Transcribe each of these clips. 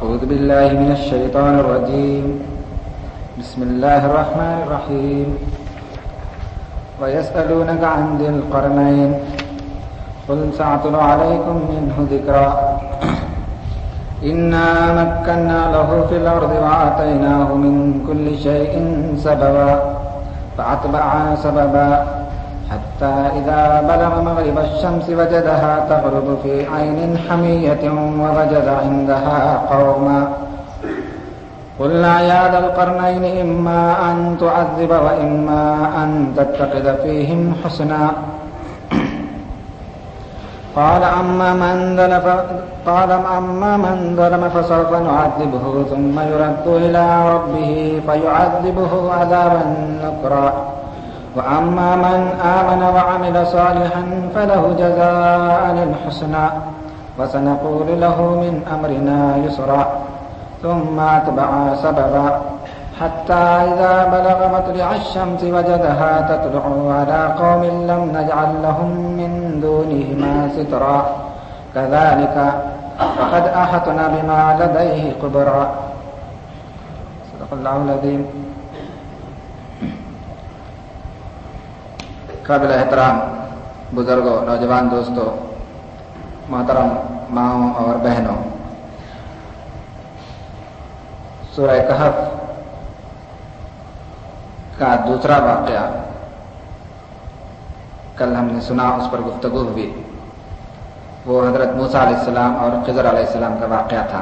أعوذ بالله من الشيطان الرجيم بسم الله الرحمن الرحيم ويسألونك عن ذي القرنين قل سأتلو عليكم منه ذكرا إنا مكنا له في الأرض وآتيناه من كل شيء سببا فأتبع سببا حتى إذا بلغ مغرب الشمس وجدها تغرب في عين حمية ووجد عندها قوما قلنا يا ذا القرنين إما أن تعذب وإما أن تتخذ فيهم حسنا قال أما من ظلم فسوف نعذبه ثم يرد إلى ربه فيعذبه عذابا نكرا وأما من آمن وعمل صالحا فله جزاء الحسنى وسنقول له من أمرنا يسرا ثم أتبع سببا حتى إذا بلغ مطلع الشمس وجدها تطلع على قوم لم نجعل لهم من دونهما سترا كذلك فقد أحطنا بما لديه خبرا صدق الله العظيم. قابل احترام بزرگوں، نوجوان دوستوں، محترم ماؤں اور بہنوں، سورہ کہف کا دوسرا واقعہ کل ہم نے سنا، اس پر گفتگو ہوئی. وہ حضرت موسیٰ علیہ السلام اور خضر علیہ السلام کا واقعہ تھا.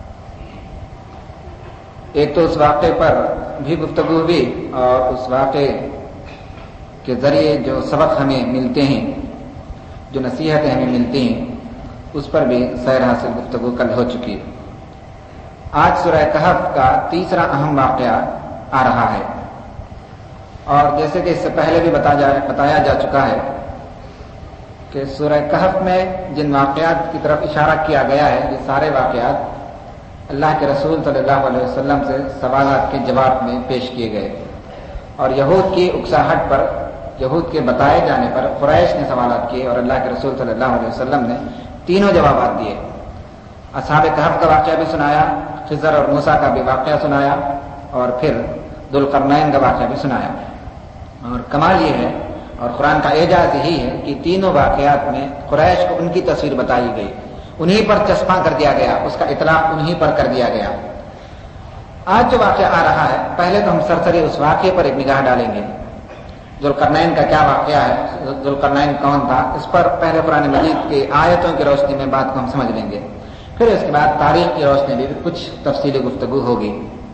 ایک تو اس واقعے پر بھی گفتگو ہوئی اور اس واقعے کے ذریعے جو سبق ہمیں ملتے ہیں، جو نصیحتیں ہمیں ملتی ہیں، اس پر بھی سیر حاصل گفتگو کل ہو چکی ہے. آج سورہ کہف کا تیسرا اہم واقعہ آ رہا ہے، اور جیسے کہ اس سے پہلے بھی بتایا جا چکا ہے کہ سورہ کہف میں جن واقعات کی طرف اشارہ کیا گیا ہے، یہ سارے واقعات اللہ کے رسول صلی اللہ علیہ وسلم سے سوالات کے جواب میں پیش کیے گئے. اور یہود کی اکساہٹ پر، یہود کے بتائے جانے پر قریش نے سوالات کیے اور اللہ کے رسول صلی اللہ علیہ وسلم نے تینوں جوابات دیے. اصحاب کہف کا واقعہ بھی سنایا، خضر اور موسیٰ کا بھی واقعہ سنایا، اور پھر ذوالقرنین کا واقعہ بھی سنایا. اور کمال یہ ہے اور قرآن کا اعجاز یہی ہے کہ تینوں واقعات میں قریش کو ان کی تصویر بتائی گئی، انہی پر چسپاں کر دیا گیا، اس کا اطلاق انہی پر کر دیا گیا. آج جو واقعہ آ رہا ہے، پہلے تو ہم سرسری اس واقعے پر ایک نگاہ ڈالیں گے. ذوالقرنین کا کیا واقعہ ہے، ذوالقرنین کون تھا، اس پر پہلے قرآن مجید کی آیتوں کی روشنی میں بات کو ہم سمجھ لیں گے. پھر اس کے بعد تاریخ کی روشنی میں بھی کچھ تفصیلی گفتگو ہوگی.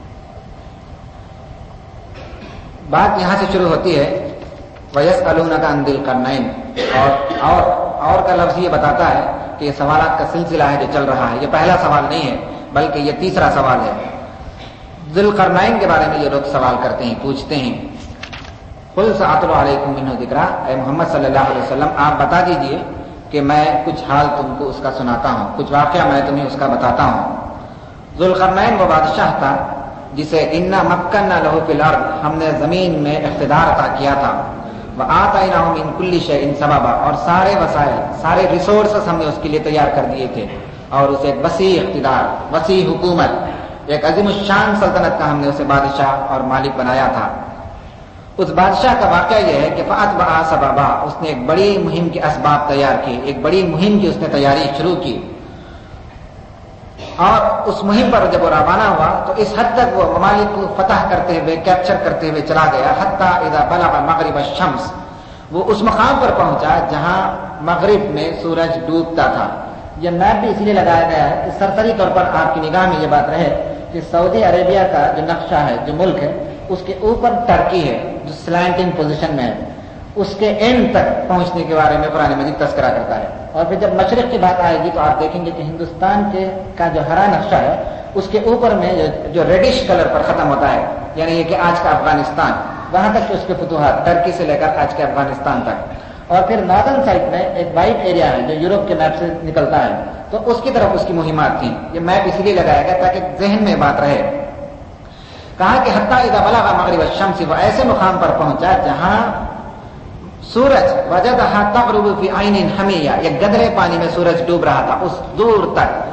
بات یہاں سے شروع ہوتی ہے وَيَسْأَلُونَكَ عَنْ ذِي الْقَرْنَيْنِ، اور کا لفظ یہ بتاتا ہے کہ یہ سوالات کا سلسلہ ہے جو چل رہا ہے. یہ پہلا سوال نہیں ہے بلکہ یہ تیسرا سوال ہے. ذی القرنین کے بارے میں یہ لوگ سوال کرتے ہیں، پوچھتے ہیں. قُلْ سَأَتْلُو عَلَيْكُم مِّنْهُ ذِكْرًا، اے محمد صلی اللہ علیہ وسلم آپ بتا دیجئے کہ میں کچھ حال تم کو اس کا سناتا ہوں، کچھ واقعہ میں تمہیں اس کا بتاتا ہوں. ذوالقرنین وہ بادشاہ تھا جسے اِنَّا مَكَّنَّا لَهُ فِي الْأَرْضِ، ہم نے زمین میں اقتدار عطا کیا تھا. وَآتَيْنَاهُ مِن كُلِّ شَيْءٍ سَبَبًا، اور سارے وسائل، سارے ریسورسز ہم نے اس کے لیے تیار کر دیے تھے، اور اسے ایک وسیع اقتدار، وسیع حکومت، ایک عظیم الشان سلطنت کا ہم نے اسے بادشاہ اور مالک بنایا تھا. اس بادشاہ کا واقعہ یہ ہے کہ فَأَتْبَعَ سَبَبًا، اس نے ایک بڑی مہم کے اسباب تیار کیے، ایک بڑی مہم کی اس نے تیاری شروع کی. اور اس مہم پر جب وہ روانہ ہوا تو اس حد تک وہ ممالک کو فتح کرتے ہوئے، کیپچر کرتے ہوئے چلا گیا. حتیٰ اذا بلغ مغرب الشمس، وہ اس مقام پر پہنچا جہاں مغرب میں سورج ڈوبتا تھا. یہ میپ بھی اس لیے لگایا گیا ہے کہ سرسری طور پر آپ کی نگاہ میں یہ بات رہے کہ سعودی عربیہ کا جو نقشہ ہے، جو ملک ہے، اس کے اوپر ٹرکی ہے جو سلانٹنگ پوزیشن میں ہے. اس کے اینڈ تک پہنچنے کے بارے میں قرآن مجید تذکرہ کرتا ہے. اور پھر جب مشرق کی بات آئے گی تو آپ دیکھیں گے کہ ہندوستان کا جو ہرا نقشہ ہے، اس کے اوپر میں جو ریڈش کلر پر ختم ہوتا ہے، یعنی یہ کہ آج کا افغانستان، وہاں تک اس کے فتوحات، ٹرکی سے لے کر آج کے افغانستان تک. اور پھر ناردرن سائڈ میں ایک وائٹ ایریا ہے جو یورپ کے میپ سے نکلتا ہے، تو اس کی طرف اس کی مہمات تھیں. یہ میپ اس لیے لگایا گیا تاکہ ذہن میں بات رہے. کہا کہ حتیٰ اذا بلغ مغرب الشمس، وہ ایسے مقام پر پہنچا جہاں سورج وجدها تغرب فی عین حمیہ، ایک گدرے پانی میں سورج ڈوب رہا تھا. اس دور تک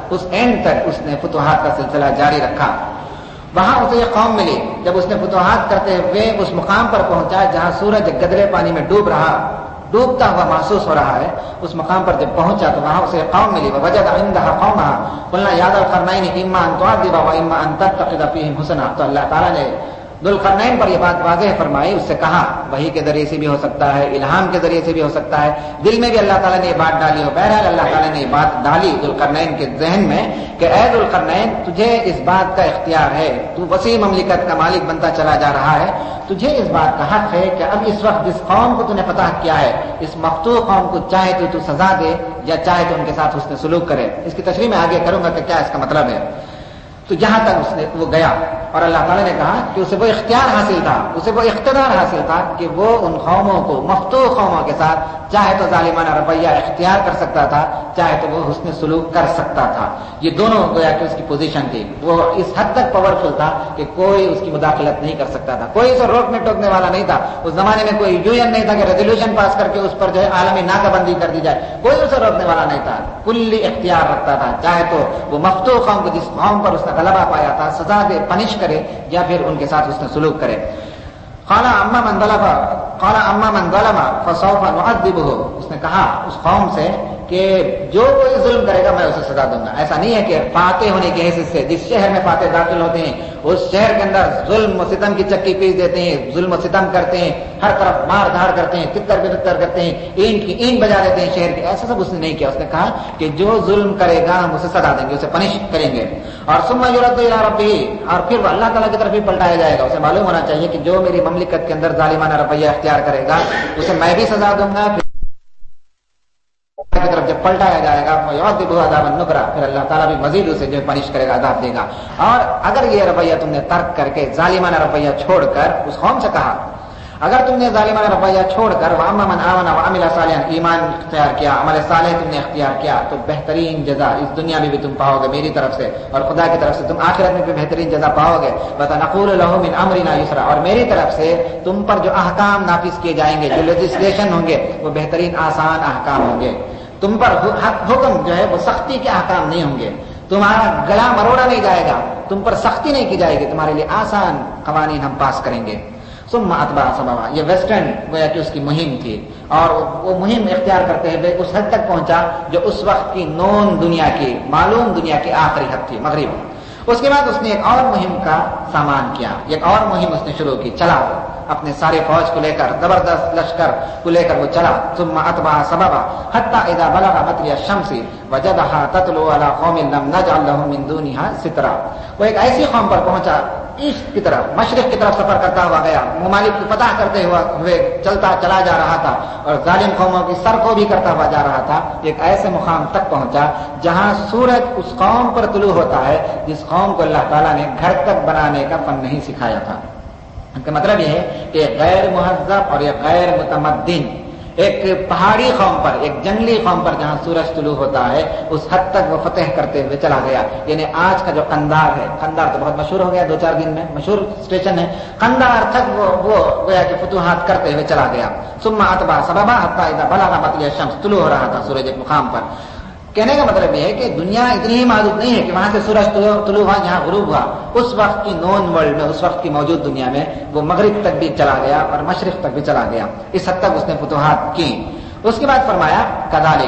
اس اینڈ تک اس نے فتوحات کا سلسلہ جاری رکھا. وہاں اسے یہ قوم ملی جب اس نے فتوحات کرتے ہوئے اس مقام پر پہنچا جہاں سورج گدرے پانی میں ڈوبتا ہوا محسوس ہو رہا ہے. اس مقام پر جب پہنچا تو وہاں اسے قوم ملی. ووجد عندها قومها قلنا يا ذا القرنين اما ان تعذب واما ان تتخذ فيهم حسنا. تو اللہ تعالیٰ نے ذوالقرنین پر یہ بات واضح فرمائی. اس سے کہا وحی کے ذریعے سے بھی ہو سکتا ہے, الہام کے ذریعے سے بھی ہو سکتا ہے, دل میں بھی اللہ تعالیٰ نے یہ بات ڈالی ہو. بہرحال اللہ تعالیٰ نے یہ بات ڈالی ذوالقرنین کے ذہن میں کہ اے ذوالقرنین تجھے اس بات کا اختیار ہے, تو وسیع مملکت کا مالک بنتا چلا جا رہا ہے, تجھے اس بات کا حق ہے کہ اب اس وقت جس قوم کو تو نے فتح کیا ہے اس مفتوح قوم کو چاہے تو سزا دے یا چاہے تو ان کے ساتھ حسن سلوک کرے. اس کی تشریح میں آگے کروں گا کہ کیا اس کا مطلب ہے. تو جہاں تک وہ گیا اور اللہ تعالیٰ نے کہا کہ اسے وہ اختیار حاصل تھا, اسے وہ اقتدار حاصل تھا کہ وہ ان قوموں کو مفتوح قوموں کے ساتھ چاہے تو ظالمانہ رویہ اختیار کر سکتا تھا, چاہے تو وہ حسن سلوک کر سکتا تھا. یہ دونوں گویا کہ اس کی پوزیشن تھی. وہ اس حد تک پاورفل تھا کہ کوئی اس کی مداخلت نہیں کر سکتا تھا, کوئی اسے روکنے ٹوکنے والا نہیں تھا. اس زمانے میں کوئی یونین نہیں تھا کہ ریزولوشن پاس کر کے اس پر جو ہے عالمی ناکہ بندی کر دی جائے, کوئی اسے روکنے والا نہیں تھا. کلی اختیار رکھتا تھا, چاہے تو وہ مفتوح قوم کو جس قوم پر اس نے غلبہ پایا تھا سزا دے, پنش کرے, یا پھر ان کے ساتھ اس نے سلوک کرے. قال اما من ظلم فسوف نعذبه. اس نے کہا اس قوم سے کہ جو کوئی ظلم کرے گا میں اسے سزا دوں گا. ایسا نہیں ہے کہ فاتح ہونے کی حیثیت سے جس شہر میں فاتح داخل ہوتے ہیں اس شہر کے اندر ظلم و ستم کی چکی پیس دیتے ہیں, ظلم و ستم کرتے ہیں, ہر طرف مار دھاڑ کرتے ہیں, تتر بتر کرتے ہیں, اینٹ کی اینٹ بجا دیتے ہیں شہر کی. ایسا سب اس نے نہیں کیا. اس نے کہا کہ جو ظلم کرے گا ہم اسے سزا دیں گے, اسے پنش کریں گے. اور ثم یرد الی ربہ, اور پھر وہ اللہ تعالیٰ کی طرف ہی پلٹایا جائے گا. اسے معلوم ہونا چاہیے کہ جو میری مملکت کے اندر ظالمانہ رویہ اختیار کرے گا اسے میں بھی سزا دوں گا. کی طرف جب پلٹایا جائے گا پھر اللہ تعالیٰ بھی مزید اسے جو پنش کرے گا, عذاب دے گا. اور اگر یہ رویہ تم نے ترک کر کے ظالمانہ رویہ چھوڑ کر, اس قوم سے کہا اگر تم نے ظالمانہ رویہ چھوڑ کر وَأَمَّا مَنْ آمَنَ وَعَمِلَ صَالِحًا, ایمان اختیار کیا, عمل صالح تم نے اختیار کیا, تو بہترین جزا اس دنیا میں بھی تم پاؤ گے میری طرف سے, اور خدا کی طرف سے تم آخرت میں بھی بہترین جزا پاؤ گے. وَسَنَقُولُ لَهُ مِنْ أَمْرِنَا يُسْرًا, اور میری طرف سے تم پر جو احکام نافذ کیے جائیں گے, جو لیجسلیشن ہوں گے وہ بہترین آسان احکام ہوں گے. تم پر حکم جو ہے وہ سختی کے احکام نہیں ہوں گے, تمہارا گلا مروڑا نہیں جائے گا, تم پر سختی نہیں کی جائے گی, تمہارے لیے آسان قوانین ہم پاس کریں گے. ثم اتبع سببا, یہ ویسٹرن گویا کہ اس کی مہم تھی, اور وہ مہم اختیار کرتے ہوئے اس حد تک پہنچا جو اس وقت کی نون دنیا کی, معلوم دنیا کی آخری حد تھی, مغرب. اس کے بعد اس نے ایک اور مہم کا سامان کیا, ایک اور مہم اس نے شروع کی. چلا اپنے سارے فوج کو لے کر, زبردست لشکر کو لے کر وہ چلا. ثم اتبع سببا حتى اذا بلغ مطلع الشمس وجدها تطلع على قوم لم نجعل لهم من دونها سترا. وہ ایک ایسی قوم پر پہنچا, ایسٹ کی طرف, مشرق کی طرف سفر کرتا ہوا گیا, ممالک کی فتح کرتے ہوئے چلتا چلا جا رہا تھا, اور ظالم قوموں کی سر کو بھی کرتا ہوا جا رہا تھا. ایک ایسے مقام تک پہنچا جہاں سورج اس قوم پر طلوع ہوتا ہے جس قوم کو اللہ تعالیٰ نے گھر تک بنانے کا فن نہیں سکھایا تھا. ان کا مطلب یہ ہے کہ غیر مہذب اور یہ غیر متمدن ایک پہاڑی قوم پر, ایک جنگلی قوم پر جہاں سورج طلوع ہوتا ہے اس حد تک وہ فتح کرتے ہوئے چلا گیا. یعنی آج کا جو قندار ہے, قندار تو بہت مشہور ہو گیا, 2-4 دن میں مشہور اسٹیشن ہے, قندار تک وہ گویا کہ فتوحات کرتے ہوئے چلا گیا. ثم اتبع سببا حتى اذا بلغ مطلع الشمس, طلوع ہو رہا تھا سورج ایک مقام پر. کہنے کا مطلب یہ ہے کہ دنیا اتنی ہی محدود نہیں ہے کہ وہاں سے سورج طلوع ہوا جہاں غروب ہوا. اس وقت کی نون ورلڈ میں, اس وقت کی موجود دنیا میں وہ مغرب تک بھی چلا گیا اور مشرق تک بھی چلا گیا. اس حد تک اس نے فتوحات کی. اس کے بعد فرمایا کذالک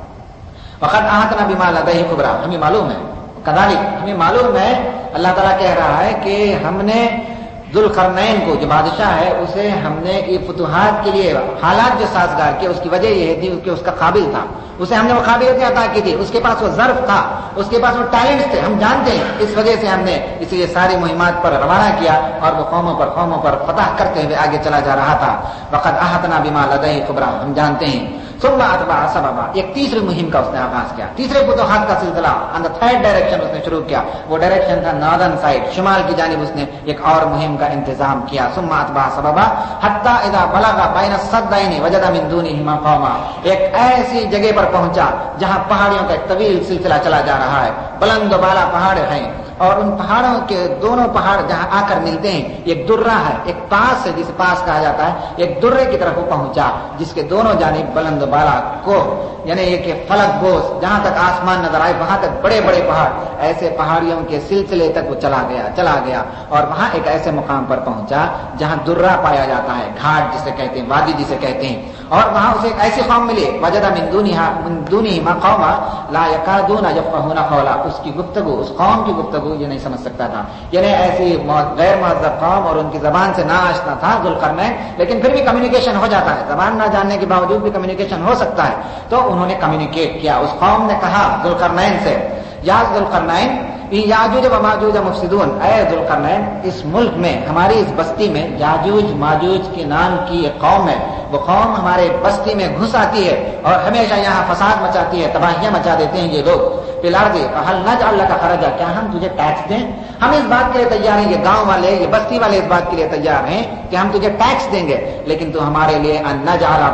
وقد احاطنا بما لدیہ خبرا, ہمیں معلوم ہے, کذالک ہمیں معلوم ہے, اللہ تعالیٰ کہہ رہا ہے کہ ہم نے ذوالقرنین کو جو بادشاہ ہے اسے ہم نے فتوحات کے لیے حالات جو سازگار کیے, اس کی وجہ یہ تھی کہ اس کا قابل تھا, اسے ہم نے وہ قابلیتیں عطا کی تھی, اس کے پاس وہ ظرف تھا, اس کے پاس وہ ٹیلنٹس تھے, ہم جانتے ہیں. اس وجہ سے ہم نے اسے یہ ساری مہمات پر روانہ کیا اور وہ قوموں پر فتح کرتے ہوئے آگے چلا جا رہا تھا. وقد احاطنا بما لدیہ خبرا, ہم جانتے ہیں. ثم اتبع سببا, ایک تیسری مہم کا اس نے آغاز کیا, تیسرے فتوحات کا سلسلہ آن دا تھرڈ ڈائریکشن اس نے شروع کیا. وہ ڈائریکشن تھا ناردرن سائڈ, شمال کی جانب اس نے ایک اور مہم کا انتظام کیا. ثم اتبع سببا حتى اذا بلغ بين السدين وجد من دونهما قوما, ایک ایسی جگہ پر پہنچا جہاں پہاڑیوں کا ایک طویل سلسلہ چلا جا رہا ہے, بلند و بالا پہاڑ ہیں, اور ان پہاڑوں کے دونوں پہاڑ جہاں آ کر ملتے ہیں ایک درہ ہے, ایک پاس ہے جسے پاس کہا جاتا ہے, ایک درے کی طرف وہ پہنچا جس کے دونوں جانب بلند و बाला को, यानी ये कि फलक बोस, जहां तक आसमान नजर आए वहां तक बड़े बड़े पहाड़, ऐसे पहाड़ियों के सिलसिले तक वो चला गया और वहां एक ऐसे मुकाम पर पहुंचा जहां दुर्रा पाया जाता है, घाट जिसे कहते हैं, वादी जिसे कहते हैं, और वहां उसे एक ऐसी कौम मिली, वजदा मिन दूनिहिमा कौमा ला यकादूना यफ़क़हूना क़ौला, उसकी गुफ्तगू, उस कौम की गुफ्तगू ये नहीं समझ सकता था, यानी ऐसी गैर महज़्ज़ब कौम और उनकी जबान से ना आशना था ज़ुल्क़रनैन, लेकिन फिर भी कम्युनिकेशन हो जाता है, जबान ना जानने के बावजूद भी कम्युनिकेशन हो सकता है। तो उन्होंने कम्युनिकेट किया, उस कौम ने कहा ज़ुल्क़रनैन से, या ज़ुल्क़रनैन याजूज व माजूज मुफ़सिदून, ऐ ज़ुल्क़रनैन इस मुल्क में, हमारी इस बस्ती में याजूज माजूज के नाम की एक कौम है, वो कौम हमारे बस्ती में घुस आती है और हमेशा यहाँ फसाद मचाती है, तबाहियां मचा देते हैं ये लोग। फिलहाल हल नजअल लका खरजा, क्या हम तुझे टैक्स दें? हम इस बात के लिए तैयार हैं, ये गांव वाले, ये बस्ती वाले इस बात के लिए तैयार हैं कि हम तुझे टैक्स देंगे, लेकिन तू हमारे लिए नजअल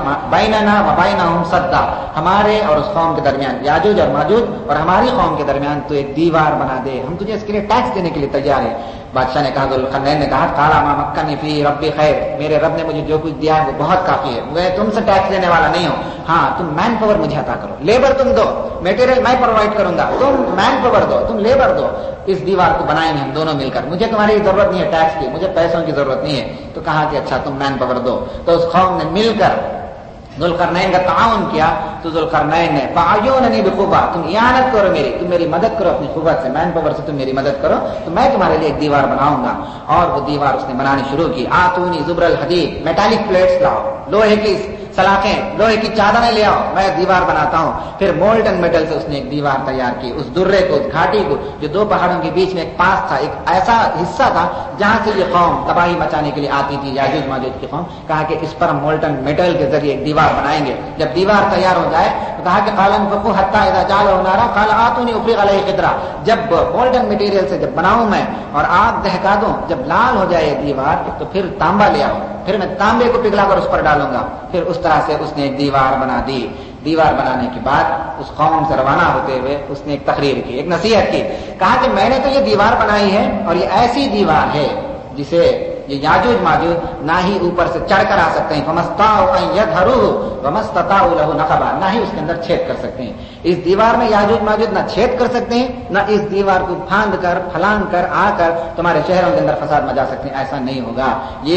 बैनना व बैनहुम सद्दा, हमारे और उस कौम के दरमियान, याजूज और माजूज और हमारी कौम के दरमियान तू एक दीवार बना दे, हम तुझे इसके लिए टैक्स देने के लिए तैयार है। बादशाह ने कहा, ज़ुल्क़रनैन ने कहा, काला मा मक्कनी फी रब्बी खैर, मेरे रब ने मुझे जो कुछ दिया है वो बहुत काफी है, मैं तुमसे टैक्स लेने वाला नहीं हूं, हाँ तुम मैन पावर मुझे अता करो, लेबर तुम दो, मटेरियल मैं प्रोवाइड करूंगा, तुम मैन पावर दो, तुम लेबर दो, इस दीवार को बनाएंगे हम दोनों मिलकर, मुझे तुम्हारी जरूरत नहीं है टैक्स की, मुझे पैसों की जरूरत नहीं है। तो कहा कि अच्छा तुम मैन पावर दो। तो उस कौम ने मिलकर ज़ुल्क़रनैन का ताउन किया, तो ज़ुल्क़रनैन ने फ़अयूननी बिक़ुव्वा, तुम इयानत करो मेरी, तुम मेरी मदद करो अपनी कुव्वत से, मैन पावर से तुम मेरी मदद करो, तो मैं तुम्हारे लिए एक दीवार बनाऊंगा। और वो दीवार उसने बनानी शुरू की। आतूनी ज़ुब्रल हदीद, मेटालिक प्लेट्स लाओ, लोहे की सलाखें, लोहे की चादरें ले आओ, मैं दीवार बनाता हूं। फिर मोल्टन मेटल से उसने एक दीवार तैयार की, उस दुर्रे को, उस घाटी को, जो दो पहाड़ों के बीच में एक पास था, एक ऐसा हिस्सा था जहां से ये कौम तबाही मचाने के लिए आती थी, याजूज माजूज की कौम। कहा कि इस पर हम मोल्टन मेटल के जरिए एक दीवार बनाएंगे। जब दीवार तैयार हो जाए तो कहा कि कालन फकू हत्ता इज़ा जालहु नारा काल आतूनी उफ़रिग़ अलैहि क़ित्रा, जब मोल्टन मटेरियल से जब बनाऊं मैं और आग दहका दूं, जब लाल हो जाए दीवार तो फिर तांबा ले आओ, फिर मैं तांबे को पिघलाकर उस पर डालूंगा। फिर उस तरह से उसने एक दीवार बना दी। दीवार बनाने के बाद उस कौम से रवाना होते हुए उसने एक तकरीर की, एक नसीहत की। कहा कि मैंने तो ये दीवार बनाई है और ये ऐसी दीवार है जिसे ये याजूज माजूज ना ही ऊपर से चढ़कर आ सकते हैं, फमस्ताउ अन यदहरुहु वमस्तताउ लहु नक़बा, ना ही उसके अंदर छेद कर सकते हैं। इस दीवार में याजूज माजूज ना छेद कर सकते हैं, ना इस दीवार को फांद कर फलांग कर आकर तुम्हारे शहरों के अंदर फसाद मचा सकते हैं, ऐसा नहीं होगा।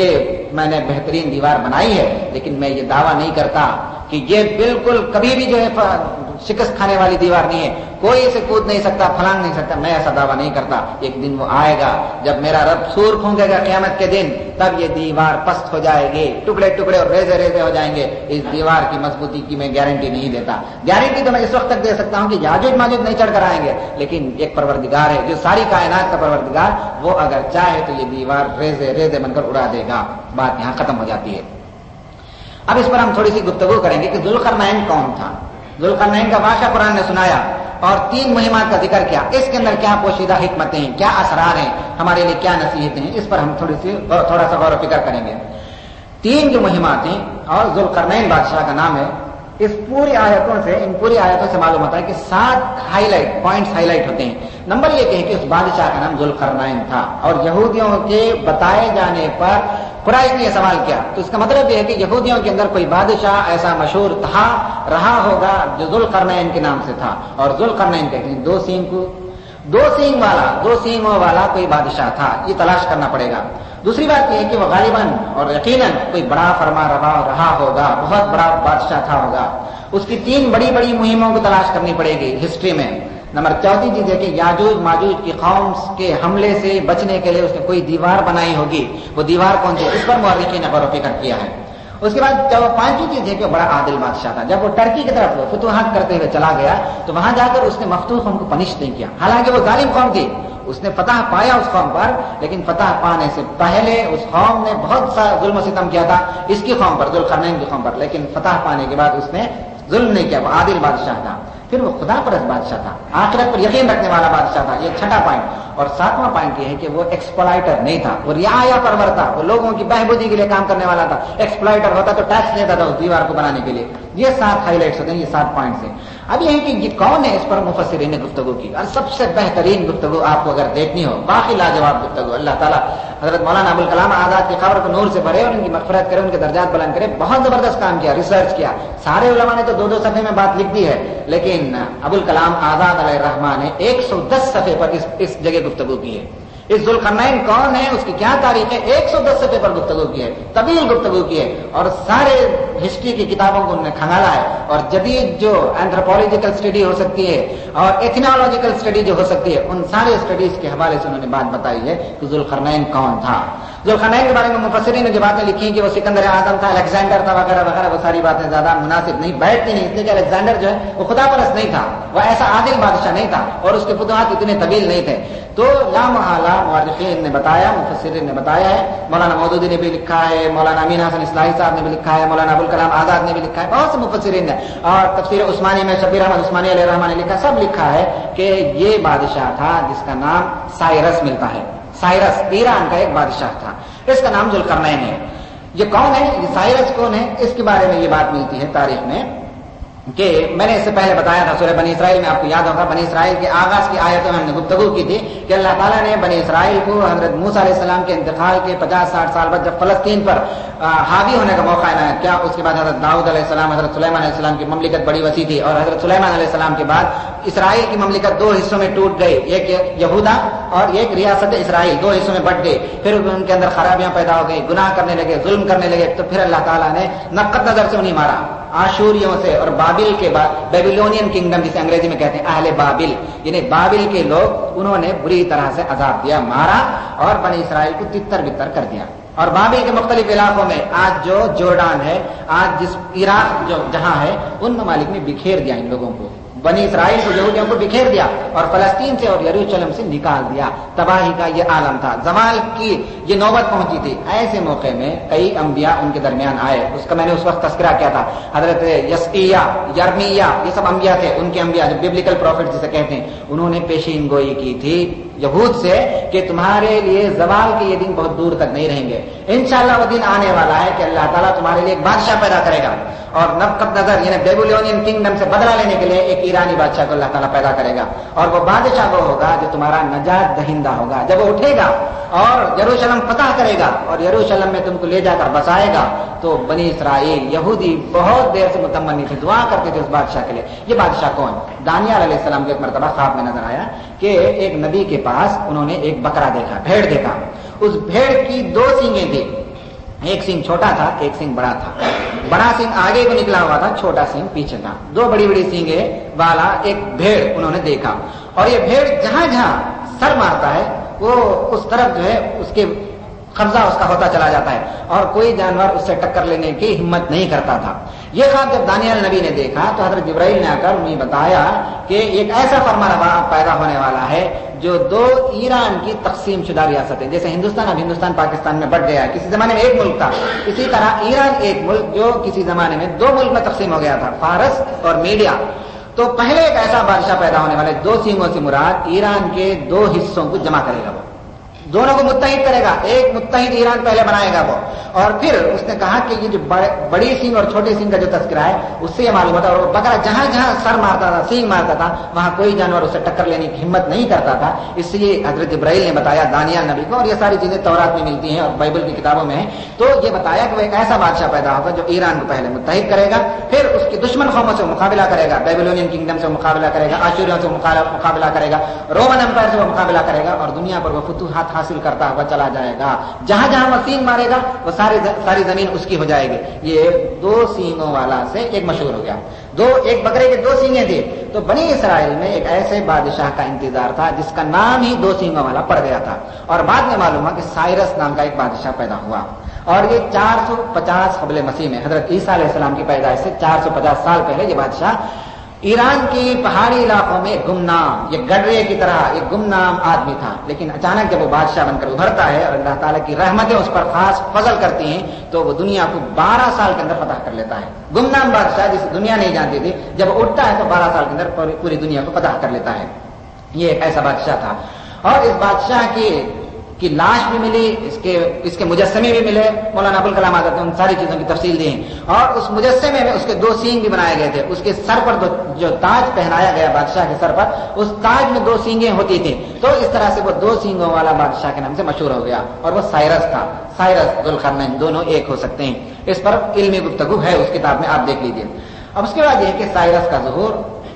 ये मैंने बेहतरीन दीवार बनाई है, लेकिन मैं ये दावा नहीं करता कि ये बिल्कुल कभी भी जो है शिकस्त खाने वाली दीवार नहीं है, कोई इसे कूद नहीं सकता, फलांग नहीं सकता, मैं ऐसा दावा नहीं करता। एक दिन वो आएगा जब मेरा रब सूर फूंकेगा क़यामत के दिन, तब ये दीवार पस्त हो जाएगी, टुकड़े टुकड़े और रेजे रेजे हो जाएंगे। इस दीवार की मजबूती की मैं गारंटी नहीं देता। गारंटी तो मैं इस वक्त तक दे सकता हूं कि याजूज माजूज नहीं चढ़कर आएंगे, लेकिन एक परवरदिगार है जो सारी कायनात का परवरदिगार, वो अगर चाहे तो ये दीवार रेजे रेजे बनकर उड़ा देगा। बात यहां खत्म हो जाती है। अब इस पर हम थोड़ी सी गुफ्तगू करेंगे कि ज़ुल्क़रनैन कौन था। ज़ुल्क़रनैन का वाक़या कुरान ने सुनाया और 3 मुहिमात का जिक्र किया। इसके अंदर क्या पोशीदा हिकमतें हैं, क्या असरार हैं, हमारे लिए क्या नसीहतें हैं, इस पर हम थोड़ा सा गौर फिक्र करेंगे। 3 जो मुहिमात हैं और ज़ुल्क़रनैन बादशाह का नाम है। इस पूरी आयतों से, इन पूरी आयतों से मालूम होता है कि 7 पॉइंट्स हाईलाइट होते हैं। नंबर 1 है कि उस बादशाह का नाम ज़ुल्क़रनैन था और यहूदियों के बताए जाने पर कुरैश ने यह सवाल किया, तो इसका मतलब यह है कि यहूदियों के अंदर कोई बादशाह ऐसा मशहूर था, रहा होगा जो ज़ुल्क़रनैन के नाम से था। और ज़ुल्क़रनैन कहते हैं 2 सींगों वाला कोई बादशाह था, ये तलाश करना पड़ेगा। दूसरी बात यह है कि वो गालिबन और यकीनन कोई बड़ा फरमा रहा होगा, बहुत बड़ा बादशाह था होगा। उसकी 3 बड़ी बड़ी मुहिमों को तलाश करनी पड़ेगी हिस्ट्री में। नंबर 4 चीज है कि याजूज माजूज की कौम के हमले से बचने के लिए उसने कोई दीवार बनाई होगी, वो दीवार कौन सी, इस पर मुअर्रिखीन ने गौर व फिक्र किया है। उसके बाद 5वीं चीज है कि बड़ा आदिल बादशाह था। जब वो टर्की की तरफ फुतूहात करते हुए चला गया तो वहां जाकर उसने मखतूल कौम को पनिश नहीं किया। हालांकि वो जालिम कौम थी, उसने फतह पाया उस कौम पर, लेकिन फतह पाने से पहले उस कौम ने बहुत सा जुल्म सितम किया था इसकी कौम पर, ज़ुल्क़रनैन की कौम पर, लेकिन फतह पाने के बाद उसने जुल्म नहीं किया। वो आदिल बादशाह था। फिर वो खुदा परस्त बादशाह था, आखिरत पर यकीन रखने वाला बादशाह था। ये 6वां पॉइंट। और 7वां पॉइंट ये है कि वो एक्सप्लॉइटर नहीं था, वो रियाया परवर था, वो लोगों की बहबूदी के लिए काम करने वाला था। एक्सप्लॉइटर होता तो टैक्स लेता था उस दीवार को बनाने के लिए। ये 7 हाईलाइट्स होते हैं, ये 7 पॉइंट्स हैं। اب یہ ہے کہ یہ کون ہے، اس پر مفسرین نے گفتگو کی، اور سب سے بہترین گفتگو آپ کو اگر دیکھنی ہو، باقی لاجواب گفتگو، اللہ تعالیٰ حضرت مولانا ابوالکلام آزاد کی قبر کو نور سے بھرے اور ان کی مغفرت کرے، ان کے درجات بلند کرے، بہت زبردست کام کیا، ریسرچ کیا، سارے علماء نے تو 2 صفحے میں بات لکھ دی ہے، لیکن ابوالکلام آزاد علیہ الرحمٰن نے 110 صفحے پر اس جگہ گفتگو کی ہے۔ اس ذوالقرنین کون ہے، اس کی کیا تاریخ ہے، 110 صفحے پر گفتگو کی ہے، طویل گفتگو کی ہے، اور سارے ہسٹری کی کتابوں کو انہوں نے کھنگالا ہے، اور جدید جو اینتھروپولوجیکل اسٹڈی ہو سکتی ہے اور ایتھنالوجیکل اسٹڈی جو ہو سکتی ہے، ان سارے اسٹڈیز کے حوالے سے انہوں نے بات بتائی ہے کہ ذوالقرنین کون تھا۔ ذوالقرنین کے بارے میں مفسرین نے جو باتیں لکھی ہیں کہ وہ سکندر اعظم تھا، الیگزینڈر تھا، وغیرہ وغیرہ، وہ ساری باتیں زیادہ مناسب نہیں بیٹھتی نہیں، اس لیے کہ الیگزینڈر جو ہے وہ خدا پرست نہیں تھا، وہ ایسا عادل بادشاہ نہیں تھا، اور اس کے فتوحات اتنے طویل نہیں تھے۔ تو لا محالہ مورخین نے بتایا، مفسرین نے بتایا ہے، مولانا مودودی نے بھی لکھا ہے، مولانا امین حسن اصلاحی صاحب نے بھی لکھا ہے، مولانا ابوالکلام آزاد نے بھی لکھا ہے، بہت سے مفسرین نے، اور تفسیر عثمانی میں شبیر احمد عثمانی علیہ الرحمٰن نے لکھا، سب لکھا ہے کہ یہ بادشاہ تھا جس کا نام سائرس ملتا ہے۔ سائرس ایران کا ایک بادشاہ تھا، اس کا نام ذوالقرنین ہے۔ یہ کون ہے، یہ سائرس کون ہے، اس کے بارے میں یہ بات ملتی ہے تاریخ میں کہ میں نے اس سے پہلے بتایا تھا سورہ بنی اسرائیل میں، آپ کو یاد ہوگا بنی اسرائیل کے آغاز کی آیتوں میں ہم نے گفتگو کی تھی کہ اللہ تعالیٰ نے بنی اسرائیل کو حضرت موسیٰ علیہ السلام کے انتقال کے 50-60 سال بعد جب فلسطین پر حاوی ہونے کا موقع عنایت کیا، اس کے بعد حضرت داؤد علیہ السلام، حضرت سلیمان علیہ السلام کی مملکت بڑی وسیع تھی، اور حضرت سلیمان علیہ السلام کے بعد اسرائیل کی مملکت 2 حصوں میں ٹوٹ گئی، ایک یہودا اور ایک ریاست اسرائیل، 2 حصوں میں بٹ گئی، پھر ان کے اندر خرابیاں پیدا ہو گئی، گناہ کرنے لگے، ظلم کرنے لگے، تو پھر اللہ تعالیٰ نے نقد نظر سے انہیں مارا، آشوریوں سے اور بابل کے بعد بیبیلونین کنگڈم جسے انگریزی میں کہتے ہیں اہل بابل، یعنی بابل کے لوگ، انہوں نے بری طرح سے عذاب دیا، مارا اور بنی اسرائیل کو تتر بتر کر دیا۔ اور بابل کے مختلف علاقوں میں آج جو جورڈان ہے، آج جس عراق جو جہاں ہے، ان ممالک میں بکھیر دیا ان لوگوں کو، بنی اسرائیل کو، یہودیوں کو بکھیر دیا اور فلسطین سے اور یروشلم سے نکال دیا۔ تباہی کا یہ عالم تھا، زوال کی یہ نوبت پہنچی تھی۔ ایسے موقع میں کئی انبیاء ان کے درمیان آئے، اس کا میں نے اس وقت تذکرہ کیا تھا، حضرت یسعیہ، یرمیہ، یہ سب انبیاء تھے، ان کے انبیاء جو ببلیکل پروفٹ جسے کہتے ہیں، انہوں نے پیشین گوئی کی تھی یہود سے کہ تمہارے لیے زوال کے یہ دن بہت دور تک نہیں رہیں گے، انشاءاللہ وہ دن آنے والا ہے کہ اللہ تعالیٰ تمہارے لیے ایک بادشاہ پیدا کرے گا، اور نقد نظر یعنی بیبیلونین کنگڈم سے بدلہ لینے کے لیے ایک ایرانی بادشاہ کو اللہ تعالیٰ پیدا کرے گا، اور وہ بادشاہ وہ ہوگا جو تمہارا نجات دہندہ ہوگا۔ جب وہ اٹھے گا اور یروشلم فتح کرے گا اور یروشلم میں تم کو لے جا کر بسائے گا، تو بنی اسرائیل یہودی بہت دیر سے متمنی تھے، دعا کرتے تھے اس بادشاہ کے لیے۔ یہ بادشاہ کون؟ دانیال علیہ السلام کو ایک مرتبہ خواب میں نظر آیا کہ ایک نبی کے پاس انہوں نے ایک بکرا دیکھا، بھیڑ دیکھا، اس بھیڑ کی 2 سینگیں تھی، ایک سینگ چھوٹا تھا، ایک سینگ بڑا تھا، بڑا سینگ آگے کو نکلا ہوا تھا، چھوٹا سینگ پیچھے تھا، 2 بڑی بڑی سینگیں والا ایک بھیڑ انہوں نے دیکھا، اور یہ بھیڑ جہاں جہاں سر مارتا ہے وہ اس طرف جو ہے اس کے قبضہ اس کا ہوتا چلا جاتا ہے، اور کوئی جانور اس سے ٹکر لینے کی ہمت نہیں کرتا تھا۔ یہ خواب جب دانیال نبی نے دیکھا تو حضرت جبرائیل نے آ کر انہیں بتایا کہ ایک ایسا فرمانروا پیدا ہونے والا ہے جو 2 ایران کی تقسیم شدہ ریاستیں، جیسے ہندوستان اب ہندوستان پاکستان میں بٹ گیا ہے، کسی زمانے میں ایک ملک تھا، اسی طرح ایران ایک ملک جو کسی زمانے میں 2 ملک میں تقسیم ہو گیا تھا، فارس اور میڈیا۔ تو پہلے ایک ایسا بادشاہ پیدا ہونے والے، 2 سینگوں سے مراد ایران کے 2 حصوں کو جمع کرے گا، وہ دونوں کو متحد کرے گا، ایک متحد ایران پہلے بنائے گا وہ۔ اور پھر اس نے کہا کہ یہ جو بڑی سینگ اور چھوٹے سینگ کا جو تذکرہ ہے اس سے یہ معلوم ہوتا ہے، اور بکرا جہاں جہاں سر مارتا تھا، سینگ مارتا تھا، وہاں کوئی جانور اسے ٹکر لینے کی ہمت نہیں کرتا تھا۔ اس لیے حضرت جبرائیل نے بتایا دانیال نبی کو، اور یہ ساری چیزیں تورات میں ملتی ہیں اور بائبل کی کتابوں میں ہیں، تو یہ بتایا کہ وہ ایک ایسا بادشاہ پیدا ہوگا جو ایران کو پہلے متحد کرے گا، پھر اس کے دشمن قوموں سے مقابلہ کرے گا، بیبیلونین کنگڈم سے مقابلہ کرے گا، آشوریوں سے مقابلہ کرے گا، رومن امپائر سے وہ مقابلہ کرے گا، اور دنیا پر وہ فتوحات حاصل کرتا ہوا چلا جائے گا۔ جہاں جہاں وہ سینگ مارے گا وہ ساری زمین اس کی ہو جائے گی۔ یہ 2 سینگوں والا سے ایک مشہور ہو گیا، ایک بکرے کے 2 سینگیں تھے۔ تو بنی اسرائیل میں ایک ایسے بادشاہ کا انتظار تھا جس کا نام ہی 2 سینگوں والا پڑ گیا تھا، اور بعد میں معلوم ہوا کہ سائرس نام کا ایک بادشاہ پیدا ہوا، اور یہ 450 قبل مسیح میں حضرت عیسیٰ علیہ السلام کی پیدائش سے 450 سال پہلے یہ بادشاہ ایران کی پہاڑی علاقوں میں گمنام، یہ گڈرے کی طرح ایک گمنام آدمی تھا، لیکن اچانک جب وہ بادشاہ بن کر ابھرتا ہے اور اللہ تعالیٰ کی رحمتیں اس پر خاص فضل کرتی ہیں تو وہ دنیا کو 12 سال کے اندر فتح کر لیتا ہے۔ گمنام بادشاہ جسے دنیا نہیں جانتی تھی، جب وہ اٹھتا ہے تو 12 سال کے اندر پوری دنیا کو فتح کر لیتا ہے۔ یہ ایک ایسا بادشاہ تھا، اور اس بادشاہ کی کی لاش بھی ملی، اس کے مجسمے بھی ملے، مولانا ابوالکلام آزاد نے ان ساری چیزوں کی تفصیل دی ہے، اور اس مجسمے میں اس کے 2 سینگ بھی بنائے گئے تھے، اس کے سر پر جو تاج پہنایا گیا بادشاہ کے سر پر، اس تاج میں 2 سینگیں ہوتی تھی، تو اس طرح سے وہ 2 سینگوں والا بادشاہ کے نام سے مشہور ہو گیا، اور وہ سائرس تھا، سائرس ذوالقرنین، دونوں ایک ہو سکتے ہیں۔ اس پر علمی گفتگو ہے اس کتاب میں، آپ دیکھ لیجیے۔ اب اس کے بعد یہ کہ سائرس کا ظہور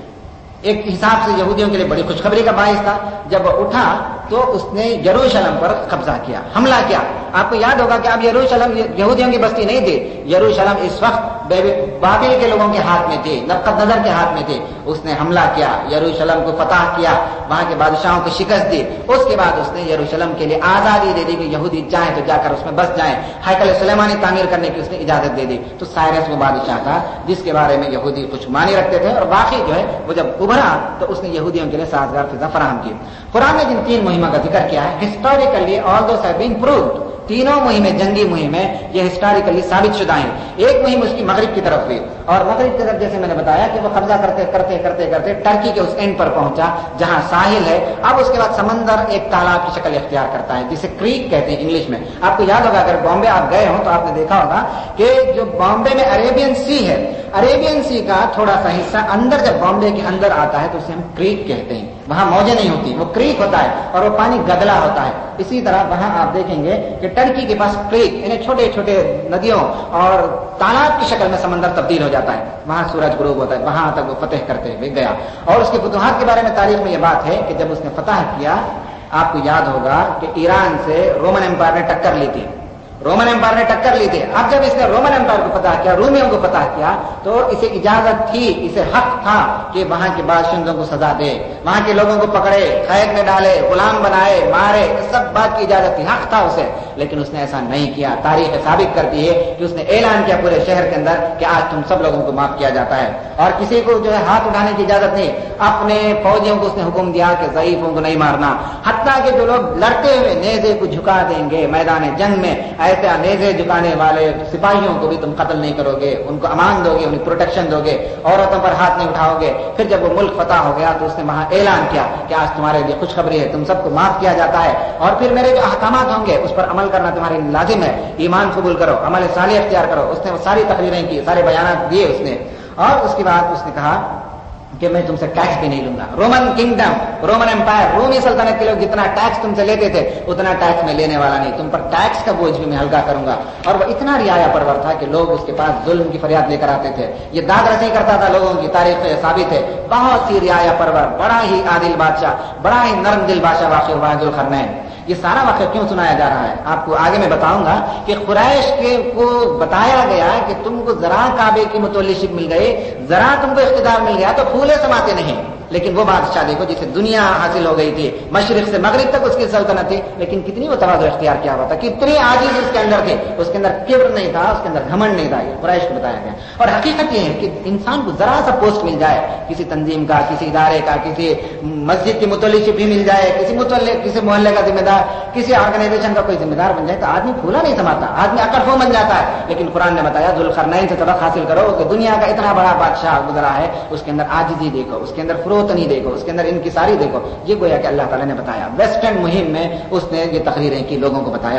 ایک حساب سے یہودیوں کے لیے بڑی خوشخبری کا باعث تھا۔ جب وہ اٹھا تو اس نے یروشلم پر قبضہ کیا، حملہ کیا۔ آپ کو یاد ہوگا کہ اب یروشلم یہودیوں کی بستی نہیں تھی، یروشلم اس وقت بابل کے لوگوں کے ہاتھ میں تھی، نبوخذ کے ہاتھ میں تھی۔ اس نے حملہ کیا، یروشلم کو فتح کیا، وہاں کے بادشاہوں کو شکست دی۔ اس کے بعد اس نے یروشلم کے لیے آزادی دے دی کہ یہودی چاہیں تو جا کر اس میں بس جائیں، ہیکل سلیمانی تعمیر کرنے کی اس نے اجازت دے دی۔ تو سائرس وہ بادشاہ تھا جس کے بارے میں یہودی کچھ مانی رکھتے تھے، اور باقی جو ہے وہ جب ابھرا تو اس نے یہودیوں کے لیے سازگار فضا فراہم کی۔ قرآن نے جن 3 مہموں کا ذکر کیا ہے، historically all those have been proved, تینوں مہمیں جنگی مہمیں یہ ہسٹوریکلی ثابت شدہ ہیں۔ ایک مہم اس کی مغرب کی طرف ہوئی، اور مغرب کی طرف جیسے میں نے بتایا کہ وہ قبضہ کرتے کرتے کرتے کرتے ٹرکی کے اس اینڈ پر پہنچا جہاں ساحل ہے۔ اب اس کے بعد سمندر ایک تالاب کی شکل اختیار کرتا ہے جسے کریک کہتے ہیں انگلش میں۔ آپ کو یاد ہوگا اگر بامبے آپ گئے ہوں تو آپ نے دیکھا ہوگا کہ جو بامبے میں عریبین سی ہے، عریبین سی کا تھوڑا سا حصہ اندر جب بامبے کے اندر آتا ہے تو اسے ہم کریک کہتے ہیں، وہاں موجیں نہیں ہوتی، وہ کریک ہوتا ہے اور وہ پانی گدلا ہوتا ہے۔ اسی طرح وہاں آپ دیکھیں گے کہ ٹرکی کے پاس کریک یعنی چھوٹے چھوٹے ندیوں اور تالاب کی شکل میں سمندر تبدیل ہو جاتا ہے، وہاں سورج غروب ہوتا ہے، وہاں تک وہ فتح کرتے ہوئے گیا۔ اور اس کے فتوحات کے بارے میں تاریخ میں یہ بات ہے کہ جب اس نے فتح کیا، آپ کو یاد ہوگا کہ ایران سے رومن امپائر نے ٹکر لی تھی، رومن امپائر نے ٹکر لی تھی۔ اب جب اس نے رومن امپائر کو فتح کیا، رومیوں کو فتح کیا، تو اسے اجازت تھی، اسے حق تھا کہ وہاں کے باشندوں کو سزا دے، وہاں کے لوگوں کو پکڑے، قید میں ڈالے، غلام بنائے، مارے، اس سب بات کی اجازت تھی، حق تھا اسے، لیکن اس نے ایسا نہیں کیا۔ تاریخ ثابت کرتی ہے کہ اس نے اعلان کیا پورے شہر کے اندر کہ آج تم سب لوگوں کو معاف کیا جاتا ہے، اور کسی کو جو ہے ہاتھ اٹھانے کی اجازت نہیں۔ اپنے فوجیوں کو اس نے حکم دیا کہ ضعیفوں کو نہیں مارنا، حتیٰ کہ جو لوگ لڑتے ہوئے نیزے کو جھکا دیں گے میدان جنگ میں، ایسے نیزے جھکانے والے سپاہیوں کو بھی تم قتل نہیں کرو گے، ان کو امان دو گے، انہیں پروٹیکشن دو گے، عورتوں پر ہاتھ نہیں اٹھاؤ گے۔ پھر جب وہ ملک فتح ہو گیا تو اس نے وہاں اعلان کیا کہ آج تمہارے لیے خوشخبری ہے، تم سب کو معاف کیا جاتا ہے، اور پھر میرے جو احکامات ہوں گے اس پر عمل کرنا تمہارے لازم ہے، ایمان قبول کرو، عمل صالح اختیار کرو۔ اس نے وہ ساری تقریریں کی، سارے بیانات دیے اس نے، اور اس کے بعد اس نے کہا کہ میں تم سے ٹیکس بھی نہیں لوں گا۔ رومن کنگڈم، رومن امپائر، رومی سلطنت کے لوگ جتنا ٹیکس تم سے لیتے تھے اتنا ٹیکس میں لینے والا نہیں، تم پر ٹیکس کا بوجھ بھی میں ہلکا کروں گا۔ اور وہ اتنا رعایا پرور تھا کہ لوگ اس کے پاس ظلم کی فریاد لے کر آتے تھے، یہ داد رسی کرتا تھا لوگوں کی، تاریخ سے ثابت ہے۔ بہت سی رعایا پرور، بڑا ہی عادل بادشاہ، بڑا ہی نرم دل بادشاہ واقع ہوا ہے ذوالقرنین۔ یہ سارا واقعہ کیوں سنایا جا رہا ہے آپ کو آگے میں بتاؤں گا کہ قریش کو بتایا گیا کہ تم کو ذرا کعبے کی متولیشپ مل گئی، ذرا تم کو اقتدار مل گیا تو پھولے سماتے نہیں، لیکن وہ بادشاہ دیکھو جسے دنیا حاصل ہو گئی تھی، مشرق سے مغرب تک اس کی سلطنت تھی، لیکن کتنی وہ تواضع اختیار کیا ہوا تھا، کتنی عاجز اس کے اندر تھے، اس کے اندر کبر نہیں تھا، اس کے اندر گھمنڈ نہیں تھا۔ یہ قریش کو بتایا گیا۔ اور حقیقت یہ ہے کہ انسان کو ذرا سا پوسٹ مل جائے، کسی تنظیم کا، کسی ادارے کا، کسی مسجد کی متولیشپ بھی مل جائے، کسی محلے کا ذمہ دار، کسی آرگنائزیشن کا کوئی ذمہ دار بن جائے تو آدمی پھولا نہیں سماتا، آدمی اکڑ بن جاتا ہے۔ لیکن قرآن نے بتایا ذوالقرنین سے سبق حاصل کرو کہ دنیا کا اتنا بڑا بادشاہ گزرا ہے، اس کے اندر عاجزی دیکھو، اس کے اندر فروتنی دیکھو، اس کے اندر انکساری دیکھو۔ یہ گویا کہ اللہ تعالیٰ نے بتایا، ویسٹرن مہم میں اس نے یہ تقریریں کی، لوگوں کو بتایا۔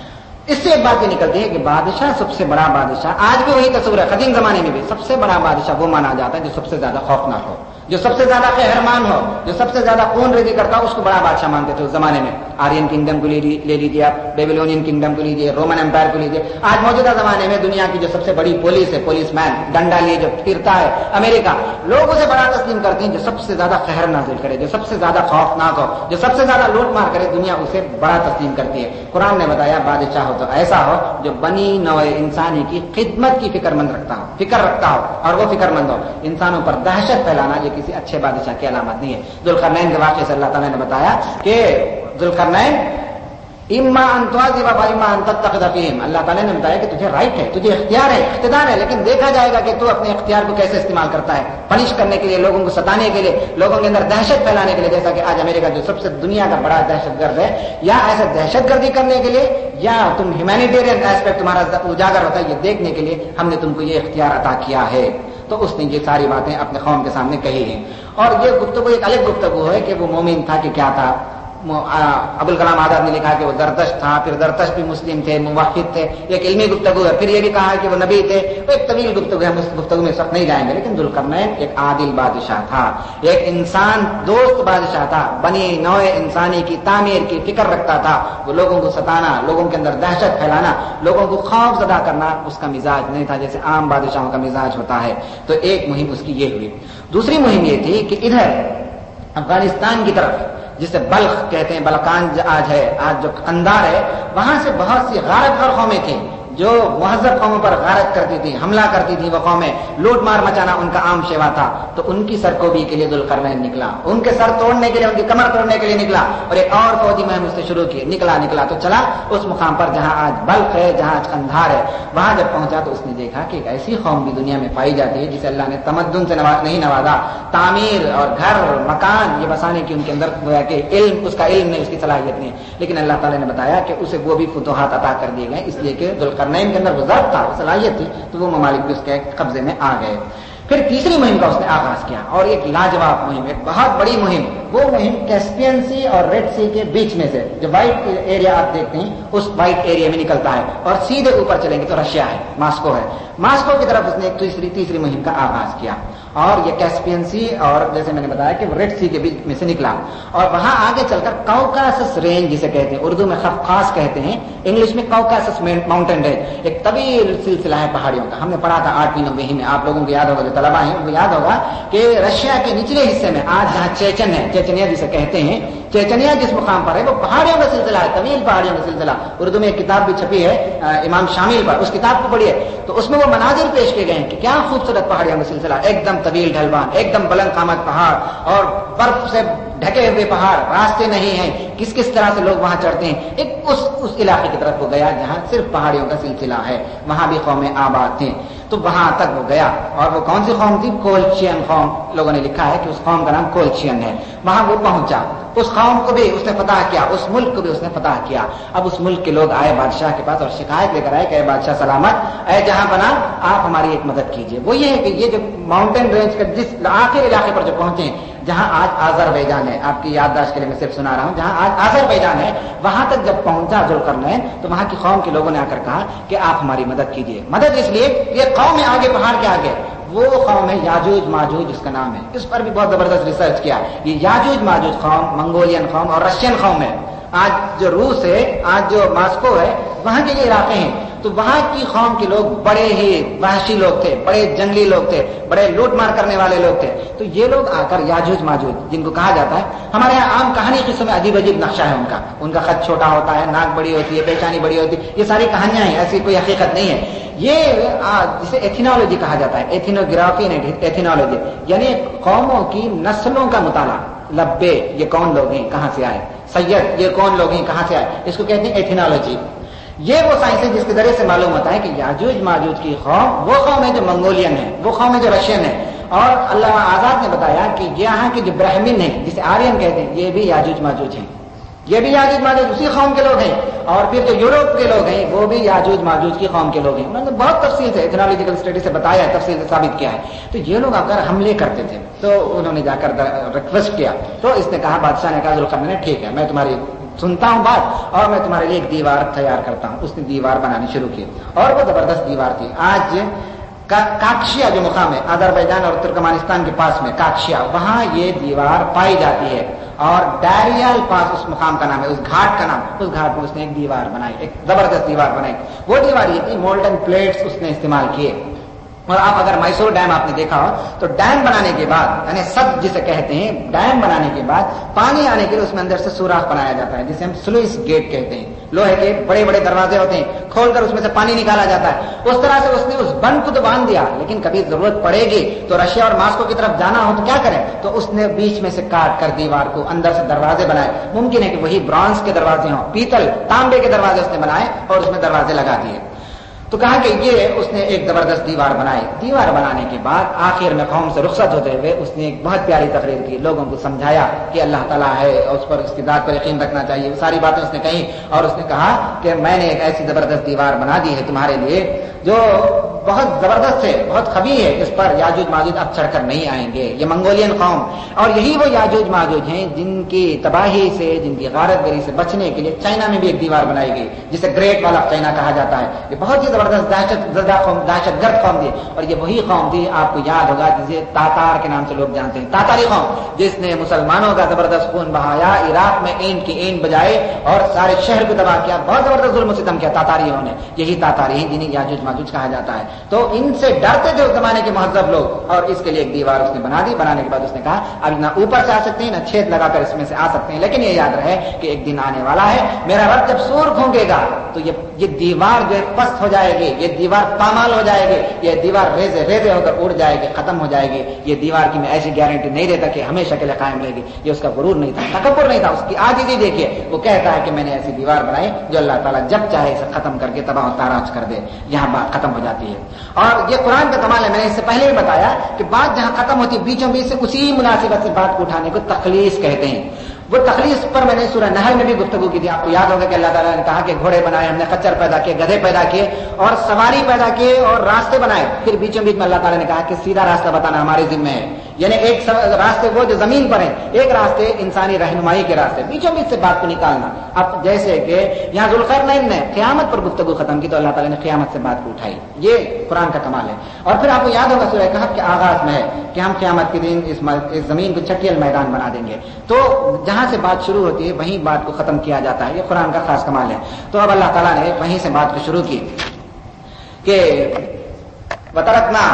اس سے ایک بات یہ نکلتی ہے کہ بادشاہ سب سے بڑا بادشاہ، آج بھی وہی تصور ہے، قدیم زمانے میں بھی سب سے بڑا بادشاہ وہ مانا جاتا ہے جو سب سے زیادہ خوفناک ہو، جو سب سے زیادہ قہرمان ہو، جو سب سے زیادہ خون ریزی کرتا ہو، اس کو بڑا بادشاہ مانتے تھے اس زمانے میں۔ آرین کنگڈم کو لے لیجیے آپ، بیبلونین کنگڈم کو لیجیے، رومن امپائر کو لیجیے۔ آج موجودہ زمانے میں دنیا کی جو سب سے بڑی پولیس ہے، پولیس مین ڈنڈا لیے جو پھرتا ہے، امریکہ، لوگ اسے بڑا تسلیم کرتے ہیں۔ جو سب سے زیادہ قہر نازل کرے، جو سب سے زیادہ خوفناک ہو، جو سب سے زیادہ لوٹ مار کرے، دنیا اسے بڑا تسلیم کرتی ہے۔ قرآن نے بتایا بادشاہ ہو تو ایسا ہو جو بنی نوع انسانی کی خدمت کی فکر رکھتا ہو اور وہ فکر مند ہو۔ انسانوں پر دہشت پھیلانا یہ کسی اچھے بادشاہ کی علامت نہیں ہے۔ ذوالقرنین کے واقعے سے اللہ تعالیٰ نے بتایا کہ ذوالقرنین اما ان تعذب و اما ان تتخذ فیہم، اللہ تعالیٰ نے بتایا کہ تجھے رائٹ ہے، تجھے اختیار ہے، اقتدار ہے، لیکن دیکھا جائے گا کہ تو اپنے اختیار کو کیسے استعمال کرتا ہے، پنش کرنے کے لیے، لوگوں کو ستانے کے لیے، لوگوں کے اندر دہشت پھیلانے کے لیے، جیسا کہ آج امریکہ جو سب سے دنیا کا بڑا دہشت گرد ہے، یا ایسے دہشت گردی کرنے کے لیے، یا تم ہیومینیٹیرین ایسپیکٹ تمہارا اجاگر ہوتا ہے، یہ دیکھنے کے لیے ہم نے تم کو یہ اختیار عطا کیا ہے۔ تو اس نے یہ ساری باتیں اپنے قوم کے سامنے کہی ہیں۔ اور یہ گفتگو ایک الگ گفتگو ہے کہ وہ مومن تھا کہ کیا تھا، ابوال کلام آزاد نے لکھا کہ وہ زرتش تھا، پھر زرتش بھی مسلم تھے، موحد تھے، ایک علمی گفتگو ہے، پھر یہ بھی کہا کہ وہ نبی تھے، وہ ایک طویل گفتگو ہے، اس گفتگو میں اس وقت نہیں جائیں گے، لیکن ذوالقرنین ایک عادل بادشاہ تھا، ایک انسان دوست بادشاہ تھا، بنی نوع انسانی کی تعمیر کی فکر رکھتا تھا، وہ لوگوں کو ستانا، لوگوں کے اندر دہشت پھیلانا، لوگوں کو خوف زدہ کرنا اس کا مزاج نہیں تھا جیسے عام بادشاہوں کا مزاج ہوتا ہے۔ تو ایک مہم اس کی یہ ہوئی۔ دوسری مہم یہ تھی کہ ادھر افغانستان کی طرف جسے بلخ کہتے ہیں، بلقان آج ہے، آج جو قندار ہے، وہاں سے بہت سی غارت خور قومیں تھیں جو مہذب قوموں پر غارت کرتی تھی، حملہ کرتی تھی، وہ قومیں لوٹ مار مچانا ان کا عام شیوا تھا۔ تو ان کی سرکوبی کے لیے ذوالقرنین نکلا، ان کے سر توڑنے کے لیے، ان کی کمر توڑنے کے لیے نکلا، اور ایک اور فوجی مہم اس سے شروع کی، نکلا تو چلا اس مقام پر جہاں آج بلخ ہے، جہاں آج قندھار ہے۔ وہاں جب پہنچا تو اس نے دیکھا کہ ایک ایسی قوم بھی دنیا میں پائی جاتی ہے جسے اللہ نے تمدن سے نہیں نوازا، تعمیر اور گھر مکان یہ بسانے کی ان کے اندر کہ علم، اس کا علم نہیں، اس کی صلاحیت نہیں، لیکن اللہ تعالیٰ نے بتایا کہ اسے وہ بھی فتوحات عطا کر دیے گئے، اس لیے کہ ذوالقرنین کے اندر وہ ذات تھا، وہ صلاحیت تھی، تو وہ ممالک بھی اس کے قبضے میں آ گئے۔ پھر تیسری مہم کا اس نے آغاز کیا، اور ایک لاجواب مہم، ایک بہت بڑی مہم، وہ مہم کیسپین سی اور ریڈ سی کے بیچ میں سے، جو وائٹ ایریا آپ دیکھتے ہیں اس وائٹ ایریا میں نکلتا ہے، اور سیدھے اوپر چلیں گے تو رشیا ہے، ماسکو ہے، ماسکو کی طرف اس نے ایک تیسری مہم کا آغاز کیا، اور یہ کیسپین سی اور جیسے میں نے بتایا کہ وہ ریڈ سی کے بیچ میں سے نکلا، اور وہاں آگے چل کر کوکاسس رینج جسے کہتے ہیں، اردو میں خفقاس کہتے ہیں، انگلش میں کوکاسس ماؤنٹین رینج، ایک طویل سلسلہ ہے پہاڑیوں کا۔ ہم نے پڑھا تھا 8ویں 9ویں میں، آپ لوگوں کو یاد ہوگا، جو طلبا ہیں ان کو یاد ہوگا کہ رشیا کے نچلے حصے میں آج جہاں چیچن ہے، چیچنیا جسے کہتے ہیں، چیچنیا جس مقام پر ہے وہ پہاڑیوں کا سلسلہ ہے، طویل پہاڑیوں کا سلسلہ۔ اردو میں ایک کتاب بھی چھپی ہے امام شامل پر، اس کتاب کو پڑھیے تو اس میں وہ مناظر پیش کیے گئے ہیں کہ کیا خوبصورت پہاڑیوں کا سلسلہ، ایک دم طویل ڈھلوان، ایک دم بلند قامت پہاڑ، اور برف سے ڈھکے ہوئے پہاڑ، راستے نہیں ہیں، کس طرح سے لوگ وہاں چڑھتے ہیں۔ ایک اس علاقے کی طرف وہ گیا جہاں صرف پہاڑیوں کا سلسلہ ہے، وہاں بھی قومیں آباد تھیں، تو وہاں تک وہ گیا، اور وہ کون سی قوم تھی؟ کولچین قوم، لوگوں نے لکھا ہے کہ اس قوم کا نام کولچین ہے۔ وہاں وہ پہنچا، اس قوم کو بھی اس نے فتح کیا، اس ملک کو بھی اس نے فتح کیا۔ اب اس ملک کے لوگ آئے بادشاہ کے پاس اور شکایت لے کر آئے کہ اے بادشاہ سلامت، اے جہاں بنا، آپ ہماری ایک مدد کیجیے۔ وہ یہ ہے کہ یہ جو ماؤنٹین رینج کا جس آخر علاقے پر جو پہنچے، جہاں آج آذربائیجان ہے، آپ کی یادداشت کے لیے میں صرف سنا رہا ہوں، جہاں آج آذربائیجان ہے، وہاں تک جب پہنچا ذوالقرنین تو وہاں کی قوم کے لوگوں نے آ کر کہا کہ آپ ہماری مدد کیجیے۔ مدد اس لیے یہ قوم ہے آگے، پہاڑ کے آگے وہ قوم ہے یاجوج ماجوج، اس کا نام ہے، اس پر بھی بہت زبردست ریسرچ کیا۔ یہ یاجوج ماجوج قوم منگولین قوم اور رشین قوم ہے۔ آج جو روس ہے، آج جو ماسکو ہے، وہاں کے یہ علاقے ہیں، تو وہاں کی قوم کے لوگ بڑے ہی وحشی لوگ تھے، بڑے جنگلی لوگ تھے، بڑے لوٹ مار کرنے والے لوگ تھے۔ تو یہ لوگ آ کر یاجوج ماجوج، جن کو کہا جاتا ہے، ہمارے یہاں عام کہانی قصوں میں عجیب عجیب نقشہ ہے ان کا خط چھوٹا ہوتا ہے، ناک بڑی ہوتی ہے، پیشانی بڑی ہوتی ہے، یہ ساری کہانیاں ہیں، ایسی کوئی حقیقت نہیں ہے۔ یہ جسے ایتھنالوجی کہا جاتا ہے، ایتھنوگرافی نہیں، ایتھنالوجی یعنی قوموں کی نسلوں کا مطالعہ۔ لبے یہ کون لوگ ہیں، کہاں سے آئے، سید یہ کون لوگ ہیں، کہاں سے آئے، اس کو کہتے ہیں ایتھنالوجی۔ یہ وہ سائنس ہے جس کے ذریعے سے معلوم ہوتا ہے کہ یاجوج ماجوج کی قوم وہ قوم ہے جو منگولین ہے، وہ قوم ہے جو رشین ہے۔ اور اللہ آزاد نے بتایا کہ یہاں کے جو برہمن ہیں جسے آرین کہتے ہیں، یہ بھی یاجوج ماجوج ہیں، یہ بھی یاجوج ماجوج اسی قوم کے لوگ ہیں۔ اور پھر جو یوروپ کے لوگ ہیں وہ بھی یاجوج ماجوج کی قوم کے لوگ ہیں۔ انہوں نے بہت تفصیل سے ایتھنالوجیکل اسٹڈی سے بتایا ہے، تفصیل سے ثابت کیا ہے۔ تو یہ لوگ اگر حملے کرتے تھے تو انہوں نے جا کر ریکویسٹ کیا، تو اس نے کہا، بادشاہ نے کہا ذوالقرنین ٹھیک ہے، میں تمہاری سنتا ہوں بات، اور میں تمہارے لیے ایک دیوار تیار کرتا ہوں۔ اس نے دیوار بنانی شروع کی، اور وہ زبردست دیوار تھی۔ آج کاکشیا جو مقام ہے آذربائیجان اور ترکمانستان کے پاس میں، کاکشیا، وہاں یہ دیوار پائی جاتی ہے، اور ڈائریال پاس اس مقام کا نام ہے، اس گھاٹ کا نام، اس گھاٹ میں اس نے ایک دیوار بنائی، ایک زبردست دیوار بنائی۔ وہ دیوار یہ تھی، مولڈن پلیٹس اس نے استعمال کیے۔ اور آپ اگر میسور ڈیم آپ نے دیکھا ہو تو ڈیم بنانے کے بعد، یعنی سد جسے کہتے ہیں، ڈیم بنانے کے بعد پانی آنے کے لیے اس میں اندر سے سوراخ بنایا جاتا ہے، جسے ہم سلوئس گیٹ کہتے ہیں، لوہے کے بڑے بڑے دروازے ہوتے ہیں، کھول کر اس میں سے پانی نکالا جاتا ہے۔ اس طرح سے اس نے اس بند کو تو باندھ دیا، لیکن کبھی ضرورت پڑے گی تو رشیا اور ماسکو کی طرف جانا ہو تو کیا کریں، تو اس نے بیچ میں سے کاٹ کر دیوار کو اندر سے دروازے بنائے۔ ممکن ہے کہ وہی برانز کے دروازے ہوں، پیتل تانبے کے دروازے اس نے بنائے اور اس میں دروازے لگا دیے۔ تو کہا کہ یہ اس نے ایک زبردست دیوار بنائی۔ دیوار بنانے کے بعد آخر میں قوم سے رخصت ہوتے ہوئے اس نے ایک بہت پیاری تقریر کی، لوگوں کو سمجھایا کہ اللہ تعالیٰ ہے اور اس پر اس کی ذات پر یقین رکھنا چاہیے، وہ ساری باتیں اس نے کہیں، اور اس نے کہا کہ میں نے ایک ایسی زبردست دیوار بنا دی ہے تمہارے لیے جو بہت زبردست ہے، بہت خبی ہے، اس پر یاجوج ماجوج اب چڑھ کر نہیں آئیں گے، یہ منگولین قوم، اور یہی وہ یاجوج ماجوج ہیں جن کی تباہی سے، جن کی غارت گری سے بچنے کے لیے چائنا میں بھی ایک دیوار بنائی گئی جسے گریٹ وال آف چائنا کہا جاتا ہے۔ یہ بہت ہی زبردست دہشت گرد قوم تھی، اور یہ وہی قوم تھی، آپ کو یاد ہوگا جسے تاتار کے نام سے لوگ جانتے ہیں، تاتاری قوم، جس نے مسلمانوں کا زبردست خون بہایا، عراق میں اینٹ کی اینٹ بجائے اور سارے شہر کو تباہ کیا، بہت زبردست ظلم و ستم کیا تاتاریوں نے۔ یہی تاتاری ہیں جنہیں یاجوج ماجوج کہا جاتا ہے۔ تو ان سے ڈرتے تھے اس زمانے کے مہذب لوگ، اور اس کے لیے ایک دیوار اس نے بنا دی۔ بنانے کے بعد اس نے کہا اب نہ اوپر سے آ سکتے ہیں، نہ چھید لگا کر اس میں سے آ سکتے ہیں، لیکن یہ یاد رہے کہ ایک دن آنے والا ہے، میرا رب جب سور پھونکے گا تو یہ دیوار جو ہے پست ہو جائے گی، یہ دیوار پامال ہو جائے گی، یہ دیوار ریزے ریزے ہو کر اڑ جائے گی، ختم ہو جائے گی۔ یہ دیوار کی میں ایسی گارنٹی نہیں دیتا کہ ہمیشہ کے لیے قائم رہے گی، یہ اس کا غرور نہیں تھا، تکبر نہیں تھا، اس کی عاجزی دیکھیے، وہ کہتا ہے کہ میں نے ایسی دیوار بنائی جو اللہ تعالیٰ جب چاہے اسے ختم کر کے تباہ و تاراج کر دے، یہاں بات ختم ہو جاتی ہے۔ اور یہ قرآن کا کمال ہے، میں نے اس سے پہلے بھی بتایا کہ بات جہاں ختم ہوتی ہے بیچوں بیچ سے اسی مناسبت سے بات کو اٹھانے کو تخلیص کہتے ہیں۔ وہ تخلیص پر میں نے سورہ نحل میں بھی گفتگو کی تھی، آپ کو یاد ہوگا کہ اللہ تعالیٰ نے کہا کہ گھوڑے بنائے، ہم نے خچر پیدا کیے، گدھے پیدا کیے اور سواری پیدا کیے اور راستے بنائے، پھر بیچوں بیچ میں اللہ تعالیٰ نے کہا کہ سیدھا راستہ بتانا ہمارے ذمہ ہے، یعنی ایک راستے وہ جو زمین پر ہیں، ایک راستے انسانی رہنمائی کے راستے، بیچوں بیچ سے بات کو نکالنا۔ اب جیسے کہ یہاں ذوالقرنین نے قیامت پر گفتگو ختم کی تو اللہ تعالیٰ نے قیامت سے بات کو اٹھائی، یہ قرآن کا کمال ہے۔ اور پھر آپ کو یاد ہوگا سورہ کہف کے آغاز میں ہے کہ ہم قیامت کے دن اس زمین کو چٹیل میدان بنا دیں گے، تو جہاں سے بات شروع ہوتی ہے وہیں بات کو ختم کیا جاتا ہے، یہ قرآن کا خاص کمال ہے۔ تو اب اللہ تعالیٰ نے وہیں سے بات کو شروع کی کہ وَتَرَكْنَا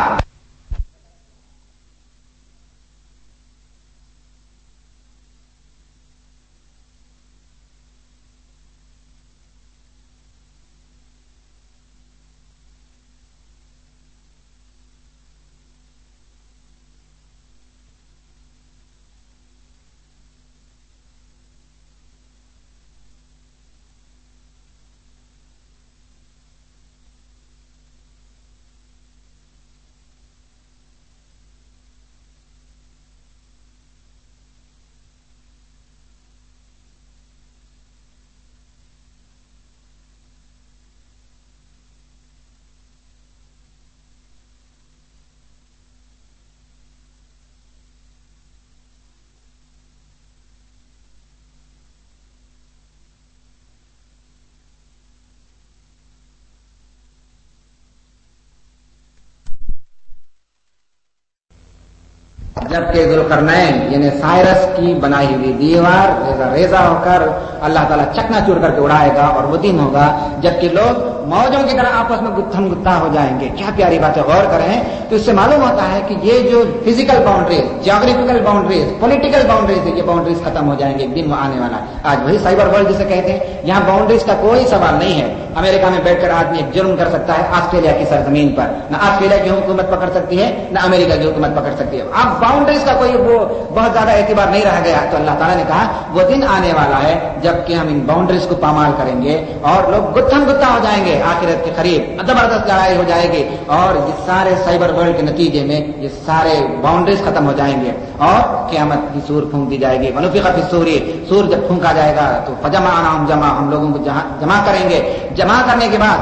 جبکہ ذوالقرنین یعنی سائرس کی بنائی ہوئی دیوار ریزہ ریزہ ہو کر اللہ تعالیٰ چکنا چور کر کے اڑائے گا اور وہ دن ہوگا جبکہ لوگ موجوں کی طرح آپس میں گتھم گتا ہو جائیں گے۔ کیا پیاری بات ہے، غور کریں تو اس سے معلوم ہوتا ہے کہ یہ جو physical boundaries, geographical boundaries, political boundaries ہے، یہ باؤنڈریز ختم ہو جائیں گے، ایک دن وہ آنے والا ہے۔ آج وہی سائبر ورلڈ جسے کہتے ہیں، یہاں باؤنڈریز کا کوئی سوال نہیں ہے۔ امریکہ میں بیٹھ کر آدمی ایک جرم کر سکتا ہے آسٹریلیا کی سرزمین پر، نہ آسٹریلیا کی حکومت پکڑ سکتی ہے نہ امریکہ کی حکومت پکڑ سکتی ہے۔ اب باؤنڈریز کا کوئی وہ بہت زیادہ اعتبار نہیں رہ گیا، تو اللہ تعالیٰ نے کہا وہ دن آنے والا ہے جبکہ ہم ان باؤنڈریز کو پامال کریں گے اور لوگ گتھم گتا ہو جائیں گے، آخرت کے قریب زبردست لڑائی ہو جائے گی اور یہ سارے سائبر ورلڈ کے نتیجے میں یہ سارے باؤنڈریز ختم ہو جائیں گے اور قیامت کی سور پھونک دی جائے گی۔ ونفخ فی الصور، سور جب پھونکا جائے گا تو فجمعناہم جمع، ہم لوگوں کو جمع کریں گے، جمع کرنے کے بعد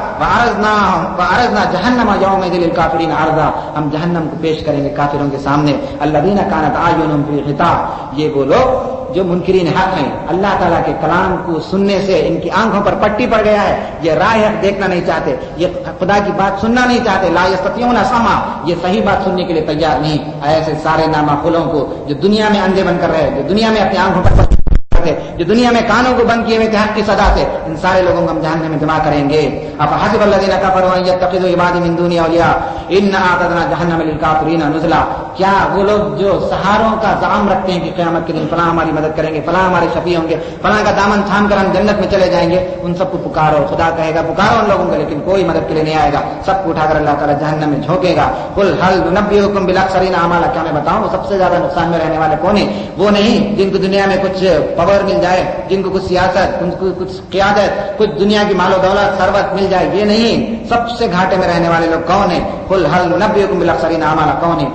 وعرضنا جہنم یومئذ للکافرین عرضا، ہم جہنم کو پیش کریں گے کافروں کے سامنے۔ الذین کانت اعینہم فی غطاء، یہ وہ لوگ جو منکرین حق ہیں، اللہ تعالیٰ کے کلام کو سننے سے ان کی آنکھوں پر پٹی پڑ گیا ہے، یہ راہ حق دیکھنا نہیں چاہتے، یہ خدا کی بات سننا نہیں چاہتے، لا یستطیعون سمع، یہ صحیح بات سننے کے لیے تیار نہیں۔ ایسے سارے نامعقولوں کو جو دنیا میں اندھے بن کر رہے، جو دنیا میں اپنی آنکھوں پر جو دنیا میں کانوں کو بند کیے ہوئے تھے حق کی سزا سے، ان سارے لوگوں کو ہم جہنم میں جمع کریں گے۔ افحسب الذین کفروا ان یتخذوا عبادی من دونی اولیاء انا اعتدنا جہنم للکافرین نزلا، کیا وہ لوگ جو سہاروں کا زعم رکھتے ہیں کہ قیامت کے دن فلاں ہماری مدد کریں گے، فلاں ہمارے شفیع ہوں گے، فلاں کا دامن تھام کر ہم جنت میں چلے جائیں گے، ان سب کو پکارو، خدا کہے گا پکارو ان لوگوں کو، لیکن کوئی مدد کے لیے نہیں آئے گا، سب کو اٹھا کر اللہ تعالیٰ جہنم میں جھونکے گا۔ قل هل ننبئکم بالاخسرین اعمالا، کیا میں بتاؤں وہ سب سے زیادہ نقصان میں رہنے والے کون ہیں؟ وہ نہیں جن کو دنیا میں کچھ پاور مل جائے، جن کو کچھ سیاست، ان کو کچھ قیادت، کچھ دنیا کی مال و دولت ثروت مل جائے، یہ نہیں، سب سے گھاٹے میں رہنے والے لوگ کون ہیں؟ قل هل ننبئکم بالاخسرین اعمالا، کون ہیں وہ لوگ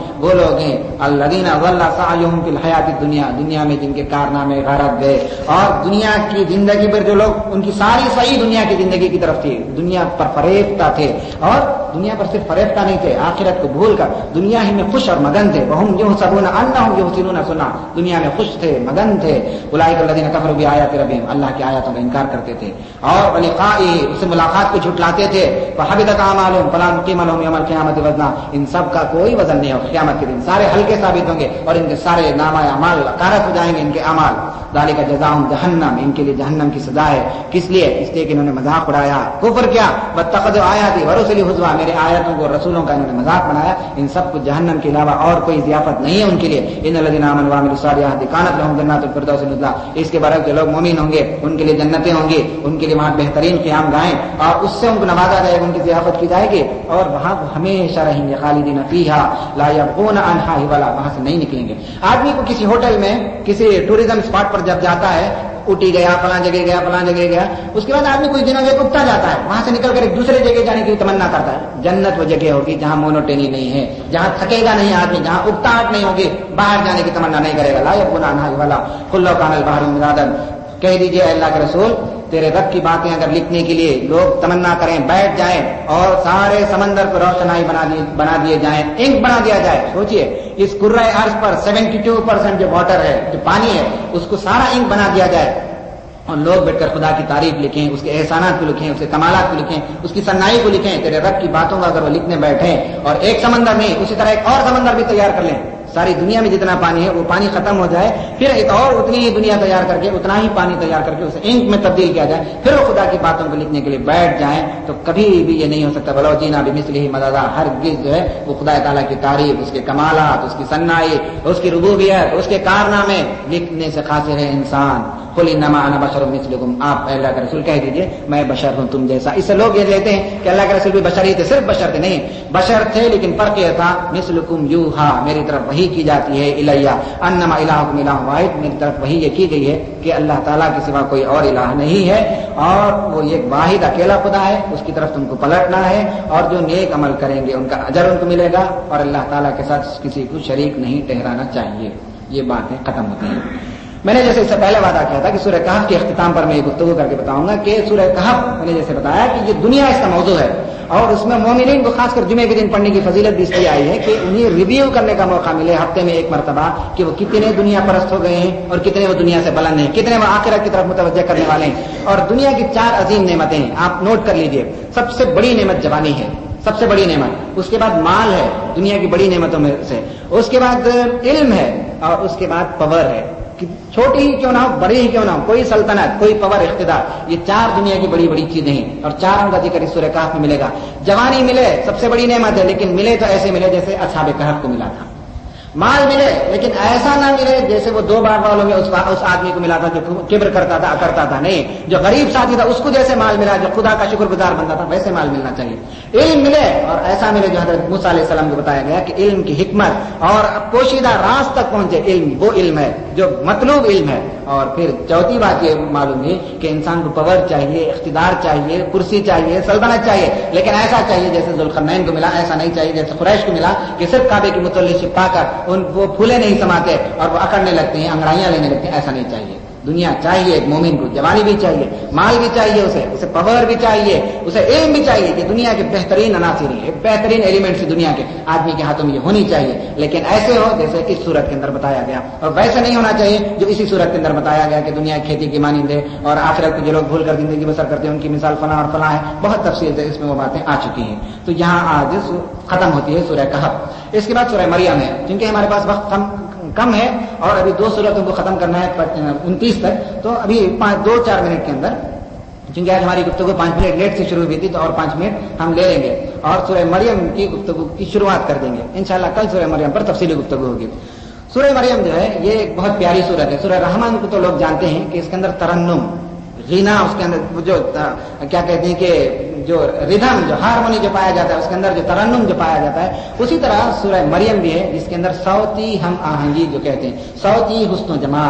لوگ ہیں الذین ضل سعیہم فی الحیات الدنیا، دنیا میں جن کے کارنامے غارت گئے، اور دنیا کی زندگی پر جو لوگ ان کی ساری صحیح دنیا کی زندگی کی طرف تھی، دنیا پر فریفتہ تھے، اور دنیا پر صرف فریفتہ نہیں تھے، آخرت کو بھول کر دنیا ہی میں خوش اور مگن تھے، وہم یحسبون انہم یحسنون صنعا، دنیا میں خوش تھے، مگن تھے، اولئک الذین کفروا بآیات ربہم، اللہ کی آیاتوں کا انکار کرتے تھے، اور ولقائہ، اس سے ملاقات کو جھٹلاتے تھے، فحبطت اعمالہم فلا نقیم لہم یوم القیامۃ وزنا، ان سب کا کوئی وزن نہیں ہوگا قیامت کے دن، سارے ہلکے ثابت ہوں گے اور ان کے سارے نامہ اعمال غارت ہو جائیں گے ان کے اعمال، ذالک جزاؤہم جہنم، ان کے لیے جہنم کی سزا ہے، کس لیے؟ اس لیے کہ انہوں نے مذاق اڑایا، کفر کیا، واتخذوا آیاتی ورسلی ہزوا، میرے آیاتوں کو رسولوں کا انہوں نے مذاق بنایا، ان سب کو جہنم کے علاوہ اور کوئی ضیافت نہیں ہے ان کے لیے، ان الذین آمنوا وعملوا الصالحات کانت لہم جنات الفردوس نزلا، اس کے برعکس جو لوگ مومن ہوں گے ان کے لیے جنتیں ہوں گی، ان کے لیے وہاں بہترین قیام گاہیں اور اس سے ان کو نوازا جائے گا، ان کی ضیافت کی جائے گی، اور وہاں ہمیشہ رہیں گے خالدین فیہا لا یبغون عنہا حولا، وہاں سے نہیں نکلیں گے۔ آدمی کو کسی ہوٹل میں کسی ٹوریزم اسپاٹ پر جب جاتا ہے، اوٹی گیا، فلاں جگہ گیا، فلاں جگہ گیا، اس کے بعد آدمی کچھ دنوں میں اگتا جاتا ہے، وہاں سے نکل کر ایک دوسرے جگہ جانے کی تمنا کرتا ہے۔ جنت وہ جگہ ہوگی جہاں مونوٹونی نہیں ہے، جہاں تھکے گا نہیں آدمی، جہاں اگتاہٹ نہیں ہوگی، باہر جانے کی تمنا نہیں کرے گا، لا یبغون عنہا حولا قل لو کان البحر مدادا، کہہ دیجئے اللہ کے رسول تیرے رب کی باتیں اگر لکھنے کے لیے لوگ تمنا کریں، بیٹھ جائیں اور سارے سمندر کو روشنائی بنا دیے جائیں، انک بنا دیا جائے، سوچئے اس کرۂ ارض پر 72% جو واٹر ہے، جو پانی ہے، اس کو سارا انک بنا دیا جائے اور لوگ بیٹھ کر خدا کی تعریف لکھیں، اس کے احسانات کو لکھیں، اس کے کمالات کو لکھیں، اس کی سنائی کو لکھیں، تیرے رب کی باتوں کا اگر وہ لکھنے بیٹھیں، اور ایک سمندر نہیں اسی طرح ایک اور سمندر بھی تیار کر لیں، ساری دنیا میں جتنا پانی ہے وہ پانی ختم ہو جائے، پھر ایک اور اتنی ہی دنیا تیار کر کے اتنا ہی پانی تیار کر کے اسے انک میں تبدیل کیا جائے، پھر وہ خدا کی باتوں کو لکھنے کے لیے بیٹھ جائیں، تو کبھی بھی یہ نہیں ہو سکتا بلو جینا بمثلہ مددا، ہرگز جو ہے وہ خدا تعالیٰ کی تعریف، اس کے کمالات، اس کی سنائی، اس کی ربوبیت، اس کے کارنامے لکھنے سے قاصر ہے انسان۔ قل انما انا بشر مثلکم، آپ اللہ کے رسول کہہ دیجئے میں بشر ہوں تم جیسا۔ اس سے لوگ یہ لیتے ہیں کہ اللہ کے رسول بھی بشر ہی تھے، صرف بشر تھے، نہیں، بشر تھے لیکن فرق یہ تھا مثلکم یوحا، میری طرف وحی کی جاتی ہے، الیہ انما الہکم الہ واحد، میری طرف وحی یہ کی گئی ہے کہ اللہ تعالیٰ کے سوا کوئی اور الہ نہیں ہے، اور وہ ایک واحد اکیلا خدا ہے، اس کی طرف تم کو پلٹنا ہے، اور جو نیک عمل کریں گے ان کا اجر ان کو ملے گا، اور اللہ تعالیٰ کے ساتھ کسی کو شریک نہیں ٹھہرانا چاہیے۔ یہ باتیں ختم ہوتی ہیں۔ میں نے جیسے اس سے پہلے وعدہ کیا تھا کہ سورہ کہف کے اختتام پر میں یہ گفتگو کر کے بتاؤں گا کہ سورہ کہف میں نے جیسے بتایا کہ یہ دنیا اس کا موضوع ہے، اور اس میں مومنین کو خاص کر جمعے کے دن پڑھنے کی فضیلت بھی اس لیے آئی ہے کہ انہیں ریویو کرنے کا موقع ملے ہفتے میں ایک مرتبہ کہ وہ کتنے دنیا پرست ہو گئے ہیں اور کتنے وہ دنیا سے بلند ہیں، کتنے وہ آخرت کی طرف متوجہ کرنے والے ہیں۔ اور دنیا کی 4 عظیم نعمتیں ہیں، آپ نوٹ کر لیجئے۔ سب سے بڑی نعمت جوانی ہے، سب سے بڑی نعمت، اس کے بعد مال ہے دنیا کی بڑی نعمتوں میں سے، اس کے بعد علم ہے، اور اس کے بعد پاور ہے، چھوٹی ہی کیوں نہ ہو، بڑی ہی کیوں نہ ہو، کوئی سلطنت، کوئی پاور، اقتدار، یہ 4 دنیا کی بڑی بڑی چیزیں ہیں، اور 4 کا ذکر اس سورہ کہف میں ملے گا۔ جوانی ملے سب سے بڑی نعمت ہے، لیکن ملے تو ایسے ملے جیسے اصحاب کہف کو ملا تھا۔ مال ملے لیکن ایسا نہ ملے جیسے وہ 2 باغ والوں میں اس آدمی کو ملا تھا جو کبر کرتا تھا، نہیں، جو غریب ساتھی تھا اس کو جیسے مال ملا، جو خدا کا شکر گزار بنتا تھا ویسے مال ملنا چاہیے۔ علم ملے اور ایسا ملے جو حضرت موسیٰ علیہ السلام کو بتایا گیا کہ علم کی حکمت اور پوشیدہ راز تک پہنچے، علم وہ علم ہے جو مطلوب علم ہے۔ اور پھر چوتھی بات یہ معلوم ہے کہ انسان کو پاور چاہیے، اقتدار چاہیے، کرسی چاہیے، سلطنت چاہیے، لیکن ایسا چاہیے جیسے ذوالقرنین کو ملا، ایسا نہیں چاہیے جیسے قریش کو ملا کہ صرف کعبے کی متعلق پا کر وہ پھولے نہیں سماتے اور وہ اکڑنے لگتے ہیں، انگڑائیاں لینے لگتے ہیں، ایسا نہیں چاہیے۔ دنیا چاہیے ایک مومن کو، جوانی بھی چاہیے، مال بھی چاہیے، اسے پاور بھی چاہیے، اسے علم بھی چاہیے کہ دنیا کے بہترین عناصر ہیں، بہترین ایلیمنٹس دنیا کے آدمی کے ہاتھوں میں یہ ہونی چاہیے، لیکن ایسے ہو جیسے اس صورت کے اندر بتایا گیا، اور ویسے نہیں ہونا چاہیے جو اسی صورت کے اندر بتایا گیا کہ دنیا کھیتی کی مانند ہے اور آخرت کو جو لوگ بھول کر زندگی بسر کرتے ہیں ان کی مثال فلاں اور فلاں ہے، بہت تفصیل سے اس میں وہ باتیں آ چکی ہیں۔ تو یہاں آج ختم ہوتی ہے سورہ کہف۔ اس کے بعد سورہ مریم ہے، چونکہ ہمارے پاس وقت کم ہے اور ابھی 2 سورتوں کو ختم کرنا ہے 29 تک، تو ابھی 2-4 منٹ کے اندر، چونکہ آج ہماری گفتگو 5 منٹ لیٹ سے شروع ہوئی تھی تو اور 5 منٹ ہم لے لیں گے اور سورہ مریم کی گفتگو کی شروعات کر دیں گے انشاءاللہ۔ کل سورہ مریم پر تفصیلی گفتگو ہوگی۔ سورہ مریم جو ہے یہ ایک بہت پیاری سورت ہے۔ سورہ رحمان کو تو لوگ جانتے ہیں کہ اس کے اندر ترنم، غنا، اس کے اندر جو کیا کہتے ہیں کہ جو ردھم، جو ہارمونی جو پایا جاتا ہے، اس کے اندر جو ترنم جو پایا جاتا ہے، اسی طرح سورہ مریم بھی ہے جس کے اندر صوتی ہم آہنگی جو کہتے ہیں، صوتی حسن و جمال،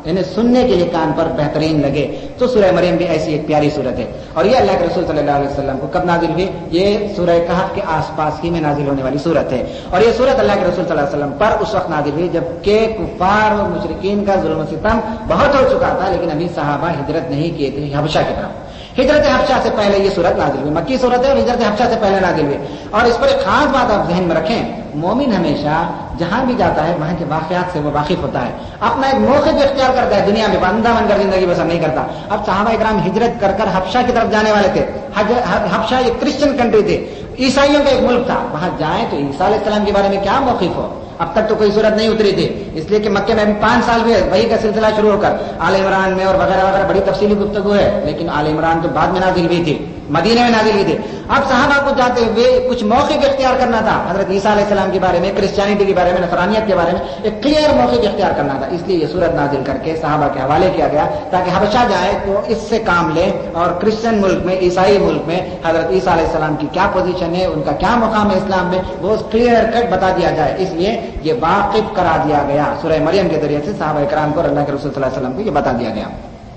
انہیں سننے کے لیے کان پر بہترین لگے. تو سورہ مریم بھی ایسی ایک پیاری صورت ہے. اور یہ اللہ کے رسول صلی اللہ علیہ وسلم کو کب نازل ہوئی؟ یہ سورہ کہف کے آس پاس ہی میں نازل ہونے والی صورت ہے. اور یہ صورت اللہ کے رسول صلی اللہ علیہ وسلم پر اس وقت نازل ہوئی جب کہ کفار و مشرکین کا ظلم و ستم بہت ہو چکا تھا، لیکن ابھی صحابہ ہجرت نہیں کیے تھے حبشہ کی طرف. ہجرت حبشہ سے پہلے یہ صورت نازل ہوئی، مکی صورت ہے اور ہجرت حبشہ سے پہلے نازل ہوئی. اور اس پر ایک خاص بات آپ ذہن میں رکھیں، مومن ہمیشہ جہاں بھی جاتا ہے وہاں کے واقعات سے وہ واقف ہوتا ہے، اپنا ایک موقف اختیار کرتا ہے، دنیا میں بندہ بن کر زندگی بسر نہیں کرتا. اب صحابہ اکرام ہجرت کر کر حبشہ کی طرف جانے والے تھے. حبشہ ایک کرسچن کنٹری تھی، عیسائیوں کا ایک ملک تھا. وہاں جائیں تو عیسیٰ علیہ السلام کے بارے میں کیا موقف ہو؟ اب تک تو کوئی صورت نہیں اتری تھی، اس لیے کہ مکے میں 5 سال ہوئے وہی کا سلسلہ شروع ہو کر آل عمران میں اور وغیرہ وغیرہ بڑی تفصیلی گفتگو ہے، لیکن آل عمران تو بعد میں نازل ہوئی تھی، مدینے میں نازل ہوئی تھی. اب صحابہ کو جاتے ہوئے کچھ موقف اختیار کرنا تھا حضرت عیسیٰ علیہ السلام کے بارے میں، کرسچینٹی کے بارے میں، نصرانیت کے بارے میں ایک کلیئر موقف اختیار کرنا تھا. اس لیے یہ صورت نازل کر کے صحابہ کے حوالے کیا گیا تاکہ حبشہ جائے تو اس سے کام لیں اور کرسچن ملک میں، عیسائی ملک میں حضرت عیسیٰ علیہ السلام کی کیا پوزیشن ہے، ان کا کیا مقام ہے اسلام میں، وہ کلیئر کٹ بتا دیا جائے. اس لیے یہ واقف کرا دیا گیا سورہ مریم کے ذریعے سے صحابہ کرام کو اور اللہ کے رسول صلی اللہ علیہ وسلم کو یہ بتا دیا گیا.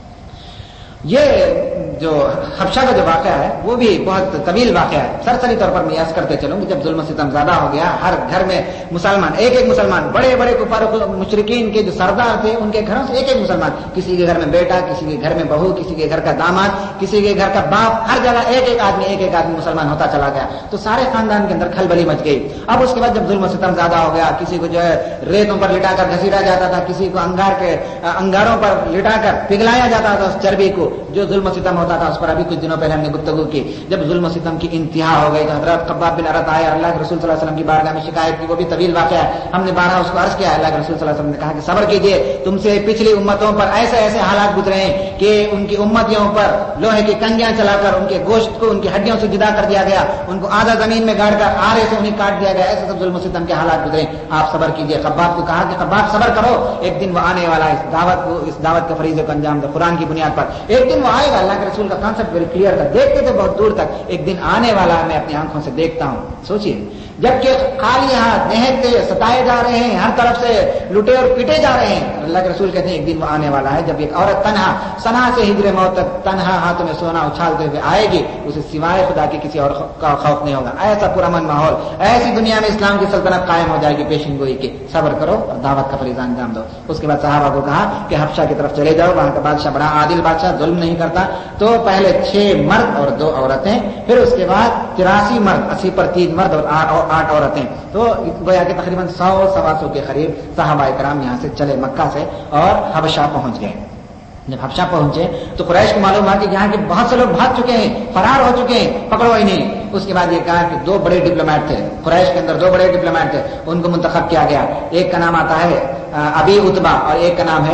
یہ جو حبشہ کا جو واقعہ ہے وہ بھی بہت طویل واقعہ ہے. سرسری طور پر میں عرض کرتے چلوں کہ جب ظلم و ستم زیادہ ہو گیا، ہر گھر میں مسلمان، ایک ایک مسلمان، بڑے بڑے کفار مشرکین کے جو سردار تھے ان کے گھروں سے ایک ایک مسلمان، کسی کے گھر میں بیٹا، کسی کے گھر میں بہو، کسی کے گھر کا داماد، کسی کے گھر کا باپ، ہر جگہ ایک ایک آدمی مسلمان ہوتا چلا گیا. تو سارے خاندان کے اندر کھلبلی مچ گئی. اب اس کے بعد جب ظلم و ستم زیادہ ہو گیا، کسی کو جو ہے ریتوں پر لٹا کر گھسیٹا جاتا تھا، کسی کو انگاروں پر لٹا کر پگھلایا جاتا تھا اس چربی کو. جو ظلم و ستم ہوتا تھا اس پر ابھی کچھ دنوں پہلے ہم نے گفتگو کی. جب ظلم و ستم کی انتہا ہو گئی تو حضرت خباب بن ارت آئے، اللہ کے رسول صلی اللہ علیہ وسلم کی بارگاہ میں شکایت کی. وہ بھی طویل واقعہ ہے، ہم نے بارہا اس کو عرض کیا. اللہ کے رسول صلی اللہ علیہ وسلم نے کہا کہ صبر کیجئے، تم سے پچھلی امتوں پر ایسے ایسے حالات گزرے ہیں کہ ان کی امتیوں پر لوہے کی کنگیاں چلا کر ان کے گوشت کو ان کی ہڈیوں سے جدا کر دیا گیا، ان کو آدھا زمین میں گاڑ کر آرے سے انہیں کاٹ دیا گیا. ایسے سب ظلم و ستم کے حالات گزرے، آپ صبر کیجئے. خباب کو کہا کہ خباب صبر کرو، ایک دن وہ آنے والا ہے، اس دعوت کے فریضے کو انجام دو قرآن کی بنیاد پر. ایک دن وہ آئے گا. اللہ کے رسول کا کانسیپٹ ویری کلیئر تھا، دیکھتے تھے بہت دور تک، ایک دن آنے والا ہے، میں اپنی آنکھوں سے دیکھتا ہوں. سوچئے، جبکہ خالی ہاتھ نہتے ستائے جا رہے ہیں، ہر طرف سے لٹے اور پیٹے جا رہے ہیں. اللہ کے رسول کہتے ہیں ایک دن وہ آنے والا ہے جب ایک عورت تنہا سنا سے ہجر موت تک تنہا ہاتھوں میں سونا اچھالتے ہوئے آئے گی، اسے سوائے خدا کے کسی اور کا خوف نہیں ہوگا. ایسا پرامن ماحول، ایسی دنیا میں اسلام کی سلطنت قائم ہو جائے گی پیشن گوئی کی. صبر کرو اور دعوت کا فریضہ انجام دو. اس کے بعد صحابہ کو کہا کہ حبشہ کی طرف چلے جاؤ، وہاں کا بادشاہ بڑا عادل بادشاہ، ظلم نہیں کرتا. تو پہلے 6 مرد اور 2 عورتیں، پھر اس کے بعد 83 مرد، 80 پر 3 مرد اور 8 عورتیں. تو گویا کہ تقریباً 100-125 کے قریب صحابہ کرام یہاں سے چلے مکہ سے اور حبشہ پہنچ گئے. جب حبشہ پہنچے تو قریش کو معلوم ہوا کہ یہاں کے بہت سے لوگ بھاگ چکے ہیں، فرار ہو چکے ہیں، پکڑو ہی نہیں. اس کے بعد یہ کہا کہ 2 بڑے ڈپلومیٹ تھے قریش کے اندر، 2 بڑے ڈپلومیٹ تھے، ان کو منتخب کیا گیا. ایک کا نام آتا ہے ابی عتبہ اور ایک کا نام ہے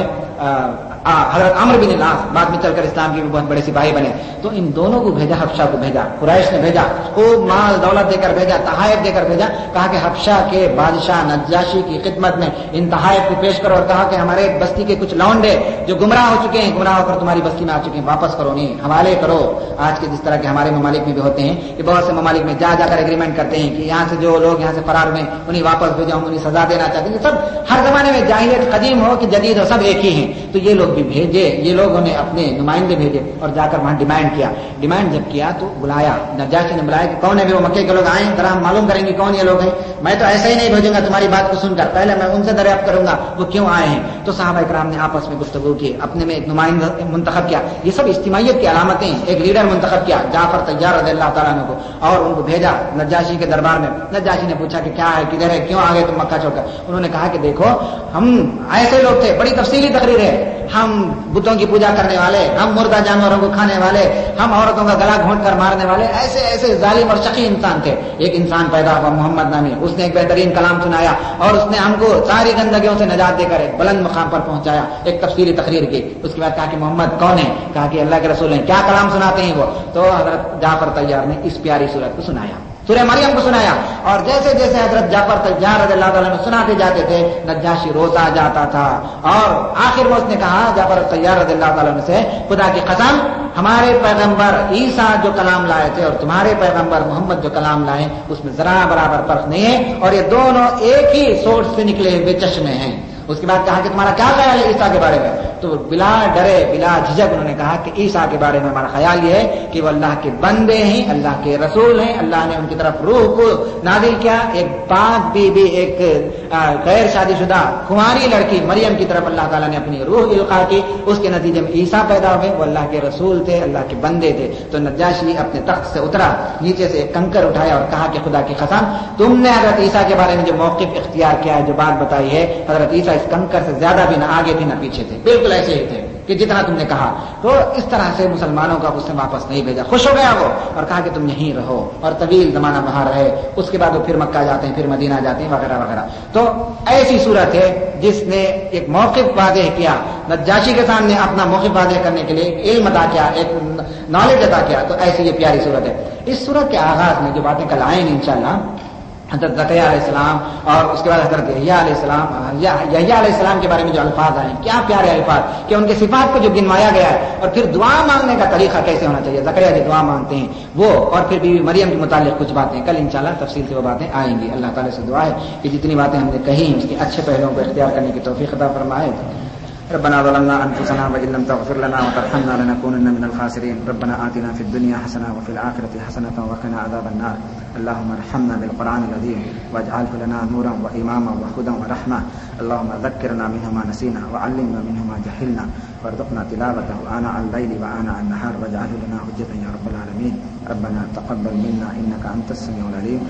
حضرت عمرو بن العاص، بعد میں چل کر اسلام کے بھی بہت بڑے سپاہی بنے. تو ان دونوں کو بھیجا، حبشہ کو بھیجا، قریش نے بھیجا، خوب مال دولت دے کر بھیجا، تحائف دے کر بھیجا. کہا کہ حبشہ کے بادشاہ نجاشی کی خدمت میں ان تحائف کو پیش کرو، اور کہا کہ ہمارے بستی کے کچھ لونڈے جو گمراہ ہو چکے ہیں، گمراہ ہو کر تمہاری بستی میں آ چکے ہیں، واپس کرو، نہیں حوالے کرو. آج کے جس طرح کے ہمارے ممالک میں بھی ہوتے ہیں کہ بہت سے ممالک میں جا کر ایگریمنٹ کرتے ہیں کہ یہاں سے جو لوگ یہاں سے فرار ہوئے انہیں واپس بھیجا، انہیں سزا دینا چاہتے ہیں. سب ہر زمانے میں جاہلیت قدیم ہو کہ جدید ہو، سب ایک ہی ہیں. تو یہ لوگ بھی بھیجے، یہ لوگوں نے اپنے نمائندے بھیجے اور جا کر وہاں ڈیمانڈ کیا. ڈیمانڈ جب کیا تو بلایا، نجاشی نے بلایا کہ کون ہے وہ مکے کے لوگ آئیں، ذرا ہم معلوم کریں گے کون یہ لوگ ہیں. میں تو ایسا ہی نہیں بھیجوں گا تمہاری بات کو سن کر، پہلے میں ان سے دریافت کروں گا وہ کیوں آئے ہیں. تو صحابہ کرام نے آپس میں گفتگو کی، اپنے میں ایک نمائندہ منتخب کیا. یہ سب اجتماعیت کی علامتیں. ایک لیڈر منتخب کیا جعفر طیار رضی اللہ تعالیٰ عنہ کو، اور ان کو بھیجا نجاشی کے دربار میں. نجاشی نے پوچھا کہ کیا ہے، کدھر ہے، کیوں آگے تم مکہ چھوڑ کر. انہوں نے کہا کہ دیکھو ہم ایسے لوگ تھے، بڑی تفصیلی تقریر ہے، ہم بتوں کی پوجا کرنے والے، ہم مردہ جانوروں کو کھانے والے، ہم عورتوں کا گلا گھونٹ کر مارنے والے، ایسے ایسے ظالم اور شقی انسان تھے. ایک انسان پیدا ہوا محمد نامی، اس نے ایک بہترین کلام سنایا اور اس نے ہم کو ساری گندگیوں سے نجات دے کر ایک بلند مقام پر پہنچایا. ایک تفصیلی تقریر کی. اس کے بعد کہا کہ محمد کون ہے، کہا کہ اللہ کے رسول ہیں. کیا کلام سناتے ہیں وہ؟ تو حضرت جعفر طیار نے اس پیاری صورت کو سنایا، سورہ مریم کو سنایا. اور جیسے جیسے حضرت جعفر طیار رضی اللہ تعالیٰ عنہ سناتے جاتے تھے نجاشی روتا جاتا تھا. اور آخر میں اس نے کہا جعفر طیار رضی اللہ تعالیٰ عنہ سے، خدا کی قسم ہمارے پیغمبر عیسیٰ جو کلام لائے تھے اور تمہارے پیغمبر محمد جو کلام لائے اس میں ذرا برابر فرق نہیں ہے، اور یہ دونوں ایک ہی سورس سے نکلے ہوئے چشمے ہیں. اس کے بعد کہا کہ تمہارا کیا خیال ہے عیسیٰ کے بارے میں؟ تو بلا ڈرے بلا جھجک انہوں نے کہا کہ عیسیٰ کے بارے میں ہمارا خیال یہ ہے کہ وہ اللہ کے بندے ہیں، اللہ کے رسول ہیں، اللہ نے ان کی طرف روح کو نازل کیا، ایک پاک بی بی، ایک غیر شادی شدہ کنواری لڑکی مریم کی طرف اللہ تعالیٰ نے اپنی روح القا کی، اس کے نتیجے میں عیسیٰ پیدا ہوئے، وہ اللہ کے رسول تھے، اللہ کے بندے تھے۔ تو نجاشی اپنے تخت سے اترا، نیچے سے ایک کنکر اٹھایا اور کہا کہ خدا کی قسم تم نے حضرت عیسیٰ کے بارے میں جو موقف اختیار کیا ہے، جو بات بتائی ہے، حضرت عیسیٰ اس کنکر سے زیادہ بھی نہ آگے تھے نہ پیچھے تھے، بالکل ایسے ہی تھے کہ جتنا تم نے کہا۔ تو اس طرح سے مسلمانوں کا اس نے واپس نہیں بھیجا، خوش ہو گیا وہ اور کہا کہ تم یہیں رہو، اور طویل زمانہ وہاں رہے۔ اس کے بعد وہ پھر مکہ جاتے ہیں، پھر مدینہ جاتے ہیں، وغیرہ وغیرہ۔ تو ایسی صورت ہے جس نے ایک موقف واضح کیا، نجاشی کے سامنے اپنا موقف واضح کرنے کے لیے علم عطا کیا، ایک نالج عطا کیا۔ تو ایسی یہ پیاری صورت ہے۔ اس صورت کے آغاز میں جو باتیں کل آئیں انشاءاللہ، حضرت زکریا علیہ السلام اور اس کے بعد حضرت یحییٰ علیہ السلام، یحییٰ علیہ السلام کے بارے میں جو الفاظ آئے، کیا پیارے الفاظ کہ ان کے صفات کو جو گنوایا گیا ہے، اور پھر دعا مانگنے کا طریقہ کیسے ہونا چاہیے، زکریا جو دعا مانگتے ہیں وہ، اور پھر بیوی مریم کے متعلق کچھ باتیں کل انشاءاللہ تفصیل سے وہ باتیں آئیں گی۔ اللہ تعالیٰ سے دعا ہے کہ جتنی باتیں ہم نے کہی ہیں اس کے اچھے پہلوؤں کو اختیار کرنے کی توفیق عطا فرمائے۔ ربنا ظلمنا انفسنا وان لم تغفر لنا وترحمنا لنكونن من الخاسرين ربنا آتنا في الدنيا حسنه وفي الاخره حسنه وقنا عذاب النار اللهم ارحمنا بالقران العظيم واجعله لنا نورا واماما وهدى ورحمه اللهم ذكرنا منه ما نسينا وعلمنا منه ما جهلنا وارزقنا تلاوته آناء الليل وآناء النهار واجعله لنا حجة يا رب العالمين ربنا تقبل منا انك انت السميع العليم